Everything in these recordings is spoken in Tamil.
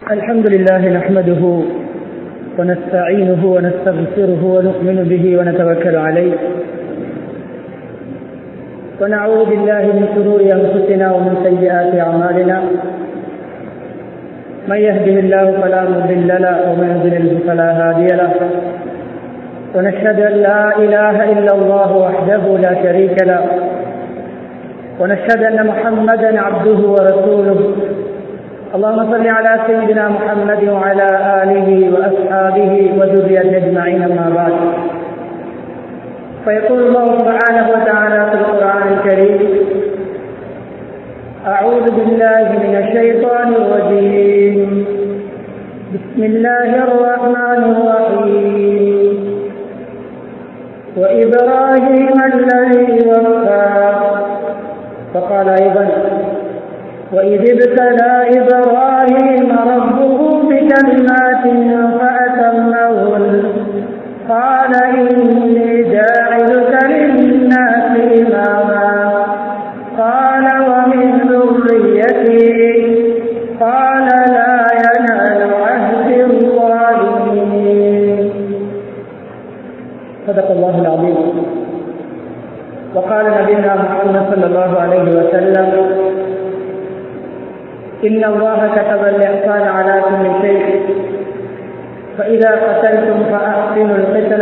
الحمد لله نحمده ونستعينه ونستغفره ونؤمن به ونتوكل عليه ونعوذ بالله من شرور أنفسنا ومن سيئات أعمالنا من يهده الله فلا مضل له ومن يضلل فلا هادي له ونشهد أن لا إله إلا الله وحده لا شريك له ونشهد أن محمدا عبده ورسوله اللهم صل على سيدنا محمد وعلى آله وأصحابه وذريته أجمعين أما بعد فيقول الله سبحانه وتعالى في القرآن الكريم أعوذ بالله من الشيطان الرجيم بسم الله الرحمن الرحيم وإبراهيم الذي وفى فقال أيضا وإذ ابتلى إبراهيم ربه بكلمات فأتمهن قال إني جاعلك للناس إماما قال ومن ذريتي قال لا ينال عهد الظالمين صدق الله العظيم. وقال نبينا محمد صلى الله عليه وسلم إن الله كتب الإحسان على كل شيء فإذا قتلتم فأحسنوا القتل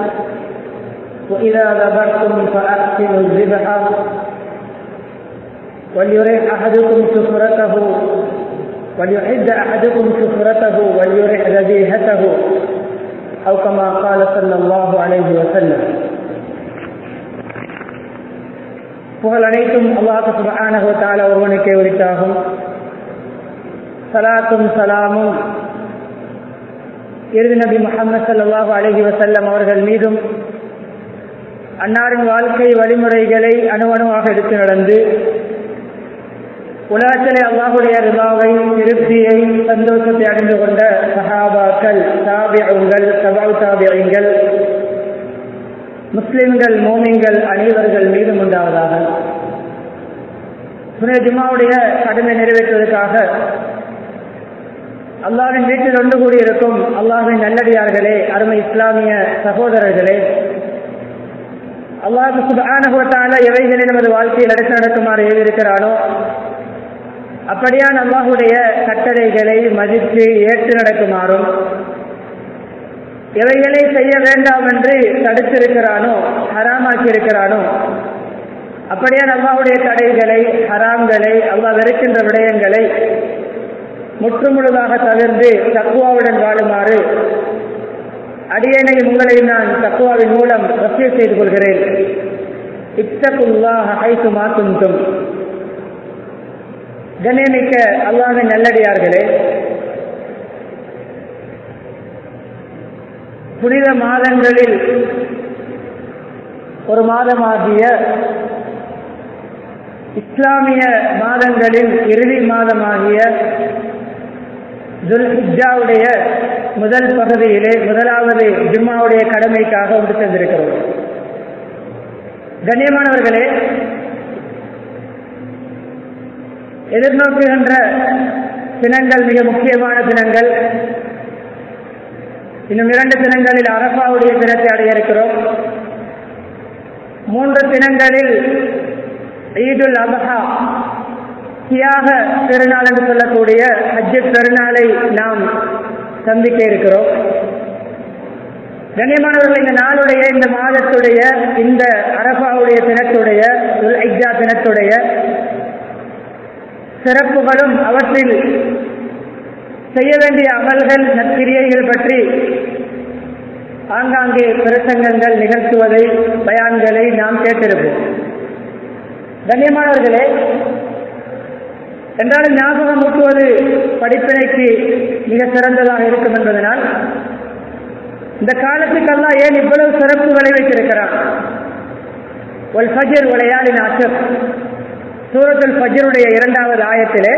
وإذا ذبحتم فأحسنوا الذبح وليرح أحدكم شفرته وليحد أحدكم شفرته وليرح ذبيحته أو كما قال صلى الله عليه وسلم. புகழ் அனைத்தும் அல்லாஹ் சுப்ஹானஹு வ தஆலா ஒருவனுக்கே உரித்தாகும். சலாத்தும் சலாமும் இறுதி நபி முஹம்மது ஸல்லல்லாஹு அலைஹி வஸல்லம் அவர்கள் மீதும் அன்னாரின் வாழ்க்கை வழிமுறைகளை அணுவணுவாக எடுத்து நடந்து உலகத்திலே அல்லாஹுடைய ரிதாவை திருப்தியை சந்தோஷத்தை அடைந்து கொண்ட சஹாபாக்கள் தாபிஊன்கள் தபஉ தாபிஈன்கள் முஸ்லிம்கள் மோமின்கள் அனைவர்கள் மீதும் உண்டாவதாக. புனித ஜும்ஆவுடைய கடமை நிறைவேற்றுவதற்காக அல்லாஹ்வின் வீட்டில் ஒன்று கூடியிருக்கும் அல்லாஹ்வின் நல்லடியார்களே, அருமை இஸ்லாமிய சகோதரர்களே, அல்லாஹ் சுப்ஹானஹு வ தஆலா எவைகளை நமது வாழ்க்கையில் எடுத்து நடக்குமாறு ஏவிருக்கிறானோ அப்படியான அல்லாஹுடைய கட்டளைகளை மதித்து ஏற்று நடக்குமாறும் எவைகளை செய்ய வேண்டாம் என்று தடுத்திருக்கிறானோ ஹராமாக்கி இருக்கிறானோ அப்படியான அல்லாஹுடைய தடைகளை ஹராம்களை அல்லாஹ் வெறுக்கின்ற விடயங்களை முற்றுமுழுதாக தவிர்த்து தக்வாவுடன் வாழுமாறு அடியேனையும் உங்களையும் நான் தக்வாவின் மூலம் வசியத் செய்து கொள்கிறேன். இத்தகுல்லாஹ ஹைசுமா குன்தும். கண்ணியமிக்க அல்லாஹ்வின் நல்லடியார்களே, புனித மாதங்களில் ஒரு மாதமாகிய இஸ்லாமிய மாதங்களின் இறுதி மாதமாகிய துல்ஹிஜ்ஜாவுடைய முதல் பகுதியிலே முதலாவது ஜும்ஆவுடைய கடமைக்காக ஒன்று சேர்ந்திருக்கிறோம். கண்ணியமானவர்களே, எதிர்நோக்குகின்ற தினங்கள் மிக முக்கியமான தினங்கள். இன்னும் 2 தினங்களில் அரஃபாவுடைய தினத்தை அடைய இருக்கிறோம். 3 தினங்களில் ஈதுல் அத்ஹா தியாக பெருநாள் என்று சொல்லக்கூடிய ஹஜ் பெருநாளை நாம் சந்திக்க இருக்கிறோம். கண்ணியமானவர்கள், இந்த நாளுடைய இந்த மாதத்துடைய இந்த அரஃபாவுடைய தினத்துடைய துல்ஹிஜ்ஜா தினத்துடைய சிறப்புகளும் அவற்றில் செய்ய வேண்டிய அமல்கள் நற்கிரியைகள் பற்றி ஆங்காங்கே பிரசங்கங்கள் நிகழ்த்துவதை பயான்களை நாம் கேட்டிருப்போம். கண்ணியமானவர்களே, என்றாலும் ஞாபகம் ஊட்டுவது படிப்பினைக்கு மிக சிறந்ததாக இருக்கும் என்பதனால் இந்த காலத்துக்கு அல்லாஹ் ஏன் இவ்வளவு சிறப்புகளை வைத்திருக்கிறான். வல் ஃபஜ்ர் வ லயாலின் அஷ்ர் சூரத்துல் ஃபஜ்ருடைய 2வது ஆயத்திலே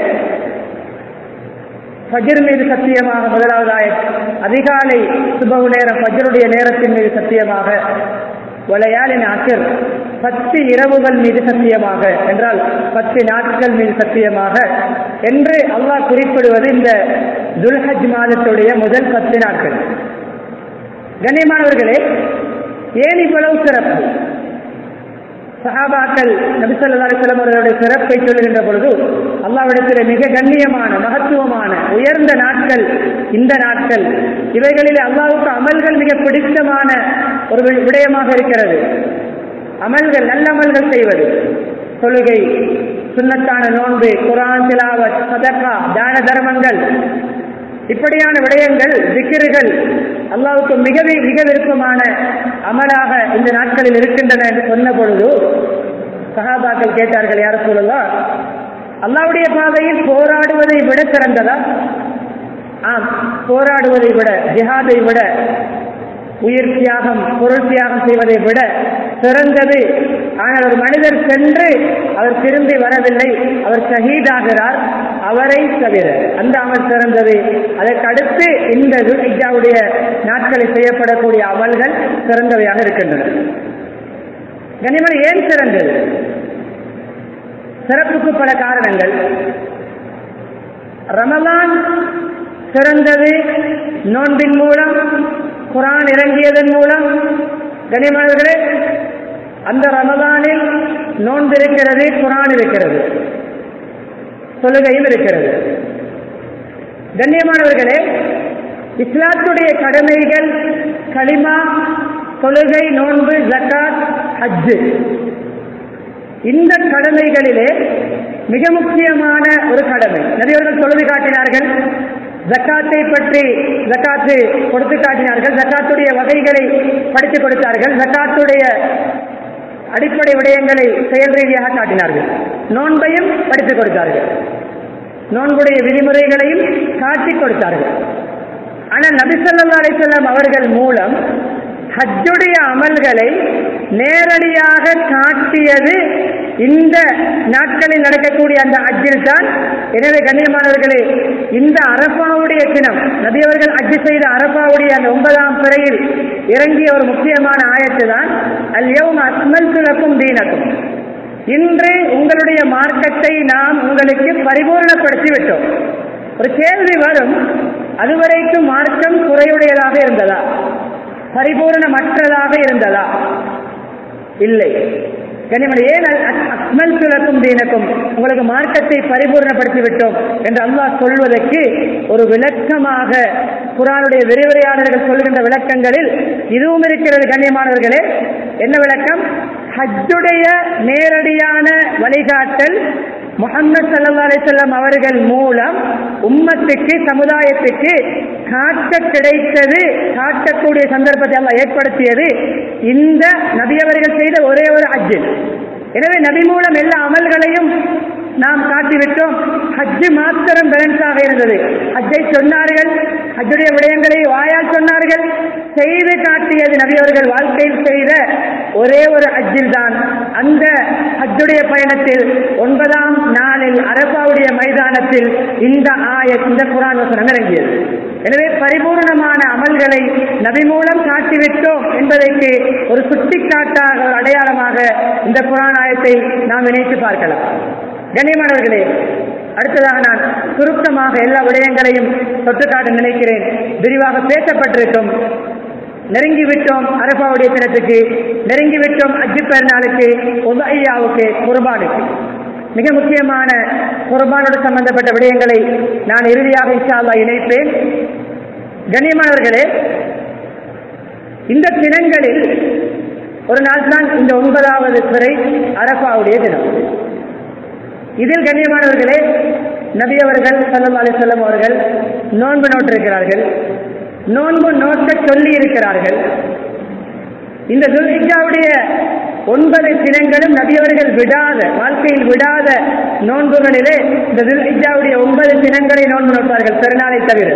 ஃபஜ்ர் மீது சத்தியமாக, முதலாவது ஆயத் அதிகாலை சுபஹ் நேரம் ஃபஜ்ருடைய நேரத்தின் மீது சத்தியமாக, வலையாலின் அஷ்ர் 10 இரவுகள் மீது சத்தியமாக என்றால் 10 நாட்கள் மீது சத்தியமாக என்று அல்லாஹ் குறிப்பிடுவது இந்த துல்ஹஜ் மாதத்துடைய முதல் 10 நாட்கள். கண்ணியமானவர்களே, ஏன் இவ்வளவு சிறப்பு? சஹாபாக்கள் நபி ஸல்லல்லாஹு அலைஹி வஸல்லம் அவர்களுடைய சிறப்பை சொல்லுகின்ற பொழுது அல்லாஹ்விடத்தில் மிக கண்ணியமான, மகத்துவமான, உயர்ந்த நாட்கள் இந்த நாட்கள். இவைகளில் அல்லாஹ்வுக்கு அமல்கள் மிக பிடித்தமான ஒரு விடயமாக இருக்கிறது. அமல்கள், நல்ல அமல்கள் செய்வது, தொழுகை, சுன்னத்தான நோன்பு, குர்ஆன் திலாவத், சதகா, தான தர்மங்கள், இப்படியான விடயங்கள், திக்ருகள் அல்லாஹ்வுக்கு மிக விருப்பமான அமலாக இந்த நாட்களில் இருக்கின்றன என்று சொன்ன பொழுது சஹாபாக்கள் கேட்டார்கள், யா ரசூலல்லாஹ், அல்லாஹ்வுடைய பாதையில் போராடுவதை விட சிறந்ததா? ஆம், போராடுவதை விட, ஜிஹாதை விட, உயிர் தியாகம், பொருள் தியாகம் செய்வதை விட சிறந்தது. ஆனால் ஒரு மனிதர் சென்று அவர் திரும்பி வரவில்லை, அவர் ஷஹீதாகிறார், அவரை தவிர அந்த அமல் சிறந்தது. அதற்கு அடுத்து இந்த துல்ஹிஜ்ஜாவுடைய நாட்களில் செய்யப்படக்கூடிய அமல்கள் சிறந்தவையாக இருக்கின்றன. கனிமணி, ஏன் சிறந்தது? சிறப்புக்கு பல காரணங்கள். ரமலான் சிறந்தது நோன்பின் மூலம், குர்ஆன் இறங்கியதன் மூலம். கனிமணர்களே, அந்த ரமலானில் நோன்பு இருக்கிறது, குர்ஆன் இருக்கிறது, தொழுகையும் இருக்கிறது. கண்ணியமானவர்களே, இஸ்லாத்துடைய கடமைகள் கலிமா, தொழுகை, நோன்பு, ஜகாத், ஹஜ், இந்த கடமைகளிலே மிக முக்கியமான ஒரு கடமை. நபி அவர்கள் தொழுது காட்டினார்கள், ஜக்காத்தை பற்றி ஜக்காத்து கொடுத்து காட்டினார்கள், ஜக்காத்துடைய வகைகளை படித்து கொடுத்தார்கள், ஜக்காத்துடைய அடிப்படை விடயங்களை செயல் ரீதியாக காட்டினார்கள், நோன்பையும் படித்துக் கொடுத்தார்கள், நோன்புடைய விதிமுறைகளையும் காட்டிக் கொடுத்தார்கள். ஆனால் நபி ஸல்லல்லாஹு அலைஹி வஸல்லம் அவர்கள் மூலம் ஹஜ்ஜுடைய அமல்களை நேரடியாக காட்டியது இந்த நாட்களில் நடக்கக்கூடிய அந்த ஹஜ்ஜில் தான். எனவே கண்ணியமானவர்களே, இந்த அரஃபாவுடைய தினம் நபி அவர்கள் ஹஜ் செய்த அரஃபாவுடைய அந்த 9ஆம் பிறையில் இறங்கிய ஒரு முக்கியமான ஆயத்து தான் அல் யௌம அக்மல்து லக்கும் தீனக்கும். இன்று உங்களுடைய மார்க்கத்தை நாம் உங்களுக்கு பரிபூர்ணப்படுத்தி விட்டோம். ஒரு கேள்வி வரும், அதுவரைக்கும் மார்க்கம் குறையுடையதாக இருந்ததா, பரிபூர்ணமற்றதாக இருந்ததா? இல்லை. கனிமணி, ஏன் அக்மல்து லக்கும் தீனக்கும், உங்களுக்கு மார்க்கத்தை பரிபூர்ணப்படுத்தி விட்டோம் என்று அல்லாஹ் சொல்வதற்கு ஒரு விளக்கமாக குர்ஆனுடைய விரிவுரையாளர்கள் சொல்கின்ற விளக்கங்களில் இதுவும் இருக்கிறது. கண்ணியமானவர்களே, என்ன விளக்கம்? ஹஜ்ஜுடைய நேரடியான வழிகாட்டல் முஹம்மது ஸல்லல்லாஹு அலைஹி வஸல்லம் அவர்கள் மூலம் உம்மத்துக்கு, சமுதாயத்துக்கு காட்ட கிடைத்தது, காட்டக்கூடிய சந்தர்ப்பத்தை அல்லாஹ் ஏற்படுத்தியது இந்த நபி அவர்கள் செய்த ஒரே ஒரு ஹஜ். எனவே நபி மூலம் எல்லா அமல்களையும் நாம் காட்டிவிட்டோம். ஹஜ் மாத்திரம் பேலன்ஸாக இருந்தது. ஹஜ்ஜை சொன்னார்கள், ஹஜ்ஜுடைய விடயங்களை வாயால் சொன்னார்கள், செய்து காட்டியது நபி அவர்கள் வாழ்க்கையில் செய்த ஒரே ஒரு ஹஜ்ஜில் தான். அந்த ஹஜ்ஜுடைய பயணத்தில் 9ஆம் நாளில் அரஃபாவுடைய மைதானத்தில் இந்த ஆயத், இந்த குர்ஆன் வசனம் இறங்கியது. எனவே பரிபூர்ணமான அமல்களை நபி மூலம் காட்டிவிட்டோம் என்பதற்கு ஒரு சுட்டிக்காட்டாக, ஒரு அடையாளமாக இந்த குர்ஆன் ஆயத்தை நாம் நினைத்து பார்க்கலாம். கண்ணியமானவர்களே, அடுத்ததாக நான் சுருக்கமாக எல்லா விடயங்களையும் தொட்டுக்காட்ட நினைக்கிறேன். விரிவாக பேசப்பட்டிருக்கும். நெருங்கிவிட்டோம் அரஃபாவுடைய தினத்துக்கு, நெருங்கிவிட்டோம் ஹஜ் பெருநாளுக்கு, உதய்யாவுக்கு, குர்பானுக்கு. மிக முக்கியமான குர்பானோடு சம்பந்தப்பட்ட விடயங்களை நான் இறுதியாக இன்ஷா அல்லாஹ் இணைப்பேன். கண்ணியமானவர்களே, இந்த தினங்களில் ஒரு நாள் தான் இந்த 9வது பிறை அரஃபாவுடைய தினம். இதில் கண்ணியமானவர்களே, நபி அவர்கள் ஸல்லல்லாஹு அலைஹி வஸல்லம் அவர்கள் நோன்பு நோட்டிருக்கிறார்கள், நோன்பு நோக்க சொல்லி இருக்கிறார்கள். இந்த துல்ஹிஜ்ஜாவுடைய 9 தினங்களும் நபி அவர்கள் விடாத, வாழ்க்கையில் விடாத நோன்புகளிலே இந்த துல்ஹிஜ்ஜாவுடைய 9 தினங்களை நோன்பு நோட்டார்கள், பெருநாளை தவிர.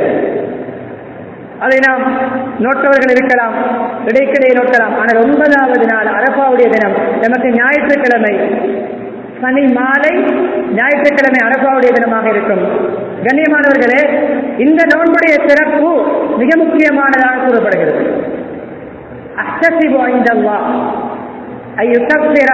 அதை நாம் நோட்டவர்கள் இருக்கலாம், இடைக்கிடையே நோக்கலாம். ஆனால் 9வது நாள் அரஃபாவுடைய தினம் நமக்கு ஞாயிற்றுக்கிழமை, சனி மாலை, ஞாயிற்றுக்கிழமை அரஃபாவுடைய தினமாக இருக்கும். கண்ணியமானவர்களே, இந்த நோன்புடைய சிறப்பு மிக முக்கியமானதாக கூறப்படுகிறது. அஹ்தஸிபு இன்தல்லாஹ் அய்யுகஃபிர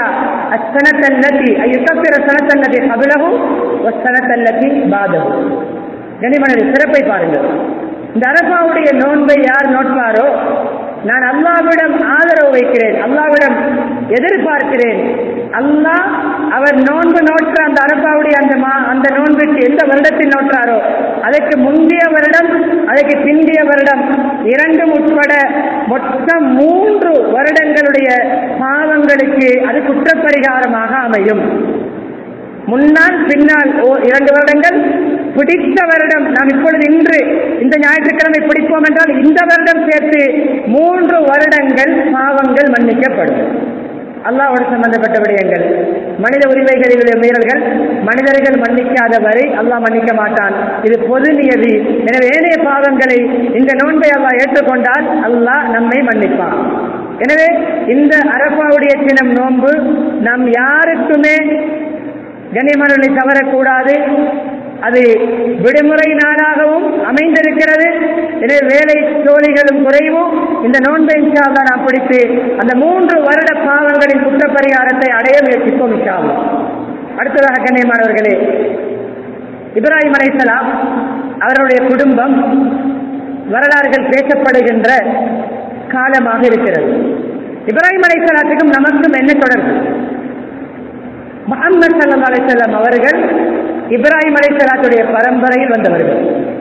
அஸ்ஸனத்தல்லதி கப்லஹு வஸ்ஸனத்தல்லதி பாதஹு. கனிமணி சிறப்பை பாருங்கள். இந்த அரபாவுடைய நோன்பை யார் நோட்பாரோ நான் அல்லாஹ்விடம் ஆதரவு வைக்கிறேன், அல்லாஹ்விடம் எதிர்பார்க்கிறேன். அல்லாஹ் அவர் நோன்பு நோற்ற அந்த அரபாவுடைய அந்த நோன்பிற்கு எந்த வருடத்தில் நோற்றாரோ அதற்கு முந்தைய வருடம், அதற்கு பிந்தைய வருடம் இரண்டும் உட்பட மொத்தம் 3 வருடங்களுடைய பாவங்களுக்கு அது குற்றப்பரிகாரமாக அமையும். முன்னால் பின்னால் 2 வருடங்கள், பிடித்த வருடம் நாம் இப்பொழுது இன்று இந்த ஞாயிற்றுக்கிழமை பிடிப்போம் என்றால் இந்த வருடம் சேர்த்து 3 வருடங்கள் பாவங்கள் மன்னிக்கப்படும். அல்லாஹ்வோடு சம்பந்தப்பட்ட விடயங்கள், மனித உரிமைகளில் மீறல்கள் மனிதர்கள் மன்னிக்காத வரை அல்லாஹ் மன்னிக்க மாட்டான். இது பொது நியதி. எனவே ஏனைய பாவங்களை இந்த நோன்பை அல்லாஹ் ஏற்றுக்கொண்டால் அல்லாஹ் நம்மை மன்னிப்பான். எனவே இந்த அரபாவுடைய தினம் நோன்பு நாம் யாருக்குமே கண்ணியமானவர்களை தவறக்கூடாது. அது விடுமுறை நாளாகவும் அமைந்திருக்கிறது. எனவே வேலை தோழிகளும் குறைவும் இந்த நோன்பை இன்ஷா அல்லாஹ் நாம் பிடித்து அந்த 3 வருட பாவங்களின் குற்றப்பரிகாரத்தை அடைய முயற்சிப்போம் இன்ஷா அல்லாஹ். அடுத்ததாக கண்ணியமானவர்களே, இப்ராஹிம் அலைஹிஸ்ஸலாம் அவருடைய குடும்பம் வரலாறுகள் பேசப்படுகின்ற காலமாக இருக்கிறது. இப்ராஹிம் அலைஹிஸ்ஸலாத்துக்கும் நமக்கும் என்ன தொடர்பு? முஹம்மது ஸல்லல்லாஹு அலைஹி வஸல்லம் அவர்கள் இப்ராஹிம் அலைஹிஸ்ஸலாத்துடைய பரம்பரையில் வந்தவர்கள்.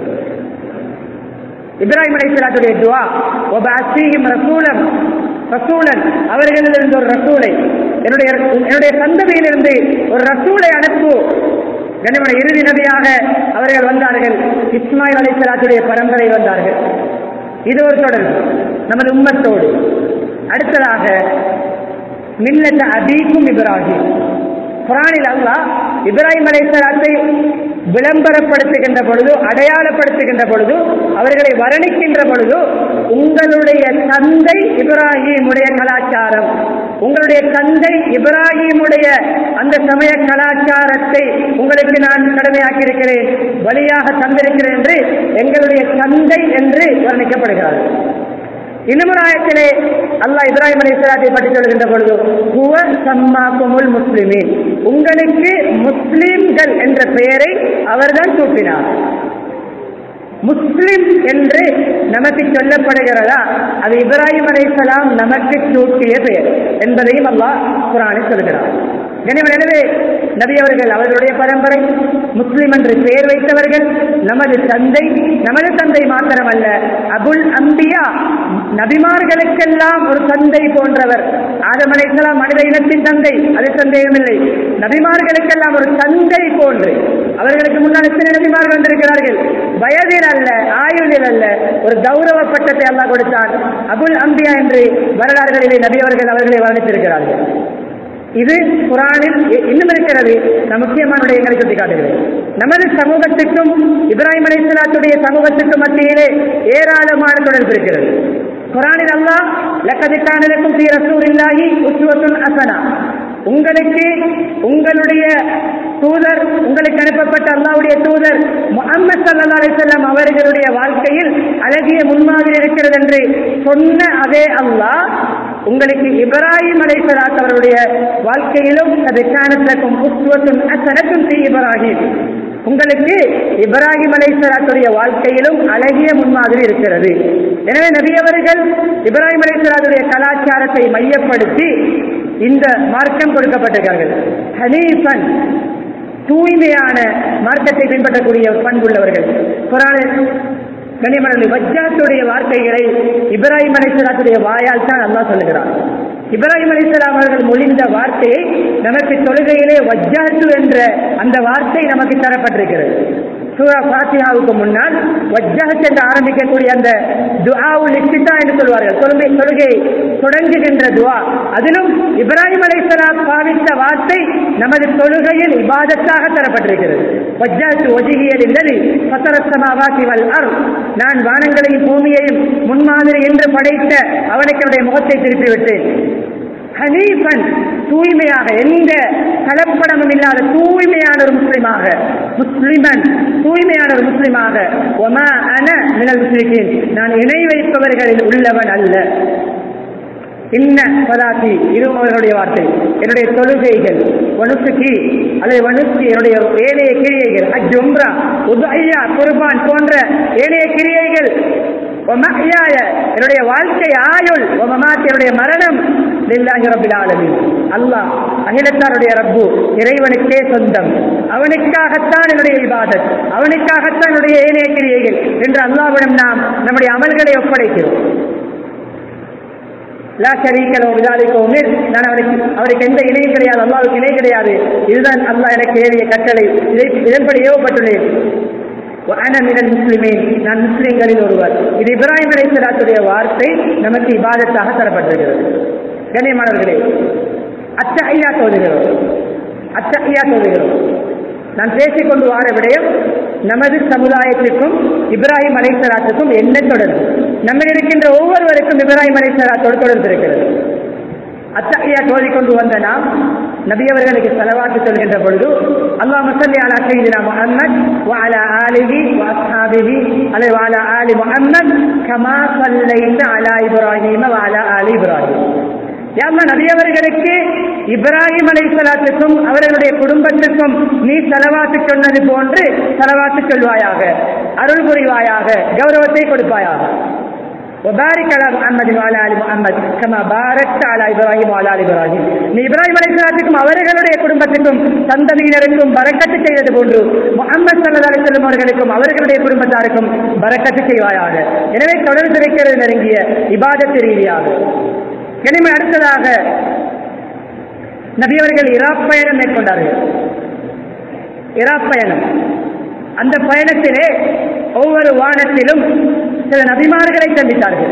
இப்ராஹிம் அலைஹிஸ்ஸலாத்துடைய துஆ வபஅஸீஹிம் ரசூலன் அவர்களிலிருந்து ஒரு ரசூலை, என்னுடைய சந்ததியிலிருந்து ஒரு ரசூலை அனுப்பு. கண்ணியமான இறுதி நபியாக அவர்கள் வந்தார்கள். இஸ்மாயில் அலைஹிஸ்ஸலாத்துடைய பரம்பரை வந்தார்கள். இது ஒரு தொடர்பு நமது உம்மத்தோடு. அடுத்ததாக மில்லத அபீக்கும் இப்ராஹிம். குர்ஆனில் அல்லாஹ் இப்ராஹிம் அலைஹிஸ்ஸலாத்தை விளம்பரப்படுத்துகின்ற பொழுது, அடையாளப்படுத்துகின்ற பொழுது, அவர்களை வர்ணிக்கின்ற பொழுது உங்களுடைய தந்தை இப்ராஹிமுடைய கலாச்சாரம், உங்களுடைய தந்தை இப்ராஹிமுடைய அந்த சமய கலாச்சாரத்தை உங்களுக்கு நான் கடமையாக்கி இருக்கிறேன், வழியாக தந்திருக்கிறேன் என்று எங்களுடைய தந்தை என்று வர்ணிக்கப்படுகிறார். இன்னும் ஆயத்திலே அல்லாஹ் இப்ராஹிம் அலைஹிஸ்ஸலாத்தை பற்றி சொல்கின்ற பொழுது ஹுவ சம்மாக்குமுல் முஸ்லிமீன், உங்களுக்கு முஸ்லிம்கள் என்ற பெயரை அவர்தான் சூட்டினார். முஸ்லிம் என்று நமக்கு சொல்லப்படுகிறதா? அது இப்ராஹிம் அலைஹிஸ்ஸலாம் நமக்கு சூட்டிய பெயர் என்பதையும் அல்லாஹ் குர்ஆனில் சொல்கிறார். எனவே நபி அவர்கள் அவர்களுடைய பரம்பரை முஸ்லிம் என்று பெயர் வைத்தவர்கள். நமது தந்தை மாத்திரமல்ல, அபுல் அம்பியா, நபிமார்களுக்கெல்லாம் ஒரு தந்தை போன்றவர். ஆதம் அலைஹிஸ்ஸலாம் மனித இனத்தின் தந்தை, அது சந்தேகமில்லை. நபிமார்களுக்கெல்லாம் ஒரு தந்தை போன்று, அவர்களுக்கு முன்னால் எத்தனை நபிமார்கள் வந்திருக்கிறார்கள், வயதில் அல்ல, ஆயுளில் அல்ல, ஒரு கௌரவ பட்டத்தை அல்லாஹ் கொடுத்தான். அபுல் அம்பியா என்று வரலாறுகளிலே நபி அவர்கள் அவர்களை வர்ணித்திருக்கிறார்கள். இது குர்ஆனில் இன்னும் இருக்கிறது. முக்கியமான விடயங்களை சுட்டி காட்டுகிறது. நமது சமூகத்துக்கும் இப்ராஹிம் அலைஹிஸ்ஸலாத்துடைய சமூகத்துக்கும் மத்தியிலே ஏராளமான தொடர்பு இருக்கிறது. குர்ஆனில் அல்லாஹ் லக்கத் கான லக்கும் ஃபீ ரசூலில்லாஹி உஸ்வத்துன் ஹஸனா, உங்களுக்கு உங்களுடைய தூதர், உங்களுக்கு அனுப்பப்பட்ட அல்லாஹ்வுடைய தூதர் முஹம்மது ஸல்லல்லாஹு அலைஹி வஸல்லம் அவர்களுடைய வாழ்க்கையில் அழகிய முன்மாதிரி இருக்கிறது என்று சொன்ன அதே அல்லாஹ் உங்களுக்கு இப்ராஹிம் அலைஹிஸ்ஸலாம் அவருடைய வாழ்க்கையிலும் அது கானத் லக்கும் உஸ்வத்துன் ஹஸனத்துன் ஃபீ இப்ராஹிம், உங்களுக்கு இப்ராஹிம் அலைஹிஸ்ஸலாத்துடைய வாழ்க்கையிலும் அழகிய முன்மாதிரி இருக்கிறது. எனவே நபி அவர்கள் இப்ராஹிம் அலைஹிஸ்ஸலாத்துடைய கலாச்சாரத்தை மையப்படுத்தி இந்த மார்க்கம் கொடுக்கப்பட்டிருக்கிறார்கள். ஹனீஃபன், தூய்மையான மார்க்கத்தை பின்பற்றக்கூடிய பண்புள்ளவர்கள். குர்ஆனில் கனிமணி வஜ்ஜாத்துடைய வார்த்தைகளை இப்ராஹிம் அலைஹிஸ்ஸலாத்துடைய வாயால் தான் அல்லாஹ் சொல்லுகிறார். இப்ராஹிம் அலைஹிஸ்ஸலாம் அவர்கள் மொழிந்த வார்த்தையை நமக்கு தொழுகையிலே வஜ்ஜாத்து என்ற அந்த வார்த்தை நமக்கு தரப்பட்டிருக்கிறது. சூரா ஃபாத்திஹாவுக்கு முன்னால் வஜ்ஜஹத் என்று ஆரம்பிக்கக்கூடிய அந்த துஆவுல் இஃப்திதா என்று சொல்வார்கள், தொழுகை தொடங்குகின்ற துஆ. அதிலும் இப்ராஹிம் அலைஹிஸ்ஸலாம் பாவித்த வார்த்தை நமது தொழுகையில் இபாதத்தாக தரப்பட்டிருக்கிறது. வஜ்ஜஹத் வஜ்ஹிய லில்லதி ஃபதரஸ் ஸமாவாதி வல் அர்த், நான் வானங்களையும் பூமியையும் முன்மாதிரி என்று படைத்த அவனுக்கு என்னுடைய முகத்தை திருப்பி விட்டேன். ஹனீஃபன், தூய்மையாக, எந்த கலப்படமும் இல்லாத தூய்மையான ஒரு முஸ்லிமாக, முஸ்லிமன், தூய்மையான ஒரு முஸ்லிமாக, வமா அன மினல் முஷ்ரிகீன், நான் இணை வைப்பவர்களில் உள்ளவன் அல்ல. இன்ன ஸலாத்தி, இது அவர்களுடைய வார்த்தை, என்னுடைய தொழுகைகள், வனுசுகி அல்லது வனுசுகி என்னுடைய ஏனைய கிரியைகள், ஹஜ், உம்ரா, உதுஹியா, குர்பான் போன்ற ஏனைய கிரியைகள், என்னுடைய வாழ்க்கை ஆயுள், என்னுடைய மரணம் லில்லாஹி ரப்பில் ஆலமீன், அல்லாஹ் அகிலத்தாருடைய ரப்பு, இறைவனுக்கே சொந்தம், அவனுக்காகத்தான் என்னுடைய இபாதத், அவனுக்காகத்தான் என்னுடைய ஏனைய கிரியைகள் என்று அல்லாஹ்விடம் நாம் நம்முடைய அமல்களை ஒப்படைக்கிறோம். நான் அவருக்கு எந்த இணையும் கிடையாது, அல்லாஹ்வுக்கு இணை கிடையாது. இதுதான் அல்லாஹ் எனக்கு ஏறிய கட்டளை, இதன்படி ஏவப்பட்டுள்ளேன். முஸ்லிமீன், நான் முஸ்லிம்களில் ஒருவர். இது இப்ராஹிம் அலைஹிஸ்ஸலாத்துடைய வார்த்தை நமக்கு இபாதத்தாக தரப்பட்டிருக்கிறது. கண்ணியமானவர்களே, அத்தஹியாத் ஓதுகிறோம். நான் பேசிக்கொண்டு வார விடயம் நமது சமுதாயத்திற்கும் இப்ராஹிம் அலைஹிஸ்ஸலாத்துக்கும் என்ன தொடர்பு? நம்ம இருக்கின்ற ஒவ்வொருவருக்கும் இப்ராஹிம் அலைஹிஸ்ஸலாத்தோடு தொடர்பு இருக்கிறது. அத்தஹியாத் ஓதிக்கொண்டு வந்த நாம் நபி அவர்களுக்கு ஸலவாத் சொல்கின்ற பொழுது அல்லாஹும்ம ஸல்லி அலா ஸய்யிதினா முஹம்மத் வ அலா ஆலிஹி வ அஸ்ஹாபிஹி வ அலா ஆலி முஹம்மத் கமா ஸல்லைத அலா இப்ராஹீம வ அலா ஆலி இப்ராஹீம். யா அல்லாஹ், நபி அவர்களுக்கு இப்ராஹிம் அலைஹிஸ்ஸலாத்துக்கும் அவர்களுடைய குடும்பத்திற்கும் நீ ஸலவாத் சொன்னது போன்று ஸலவாத் சொல்வாயாக, அருள் புரிவாயாக, கௌரவத்தை கொடுப்பாயாக. وبارك على محمد وعلى ال محمد كما باركت على ابراهيم وعلى ال ابراهيم. நீ இப்ராஹிம் அலைஹிஸ்ஸலாத்துக்கும் அவர்களுடைய குடும்பத்திற்கும் சந்ததியினருக்கும் பரக்கத்து செய்தது போன்று முஹம்மது ஸல்லல்லாஹு அலைஹி வஸல்லம் அவர்களுக்கும் அவர்களுடைய குடும்பத்தாருக்கும் பரக்கத்து செய்வாயாக. எனவே தொடர்பு இருக்கிறது நெருங்கிய இபாதத் ரீதியாக. எனவே அடுத்ததாக நபி அவர்கள் இராக் பயணம் மேற்கொண்டார்கள். இராக் பயணம், அந்த பயணத்திலே ஒவ்வொரு வானத்திலும் சில நபிமார்களை சந்தித்தார்கள்.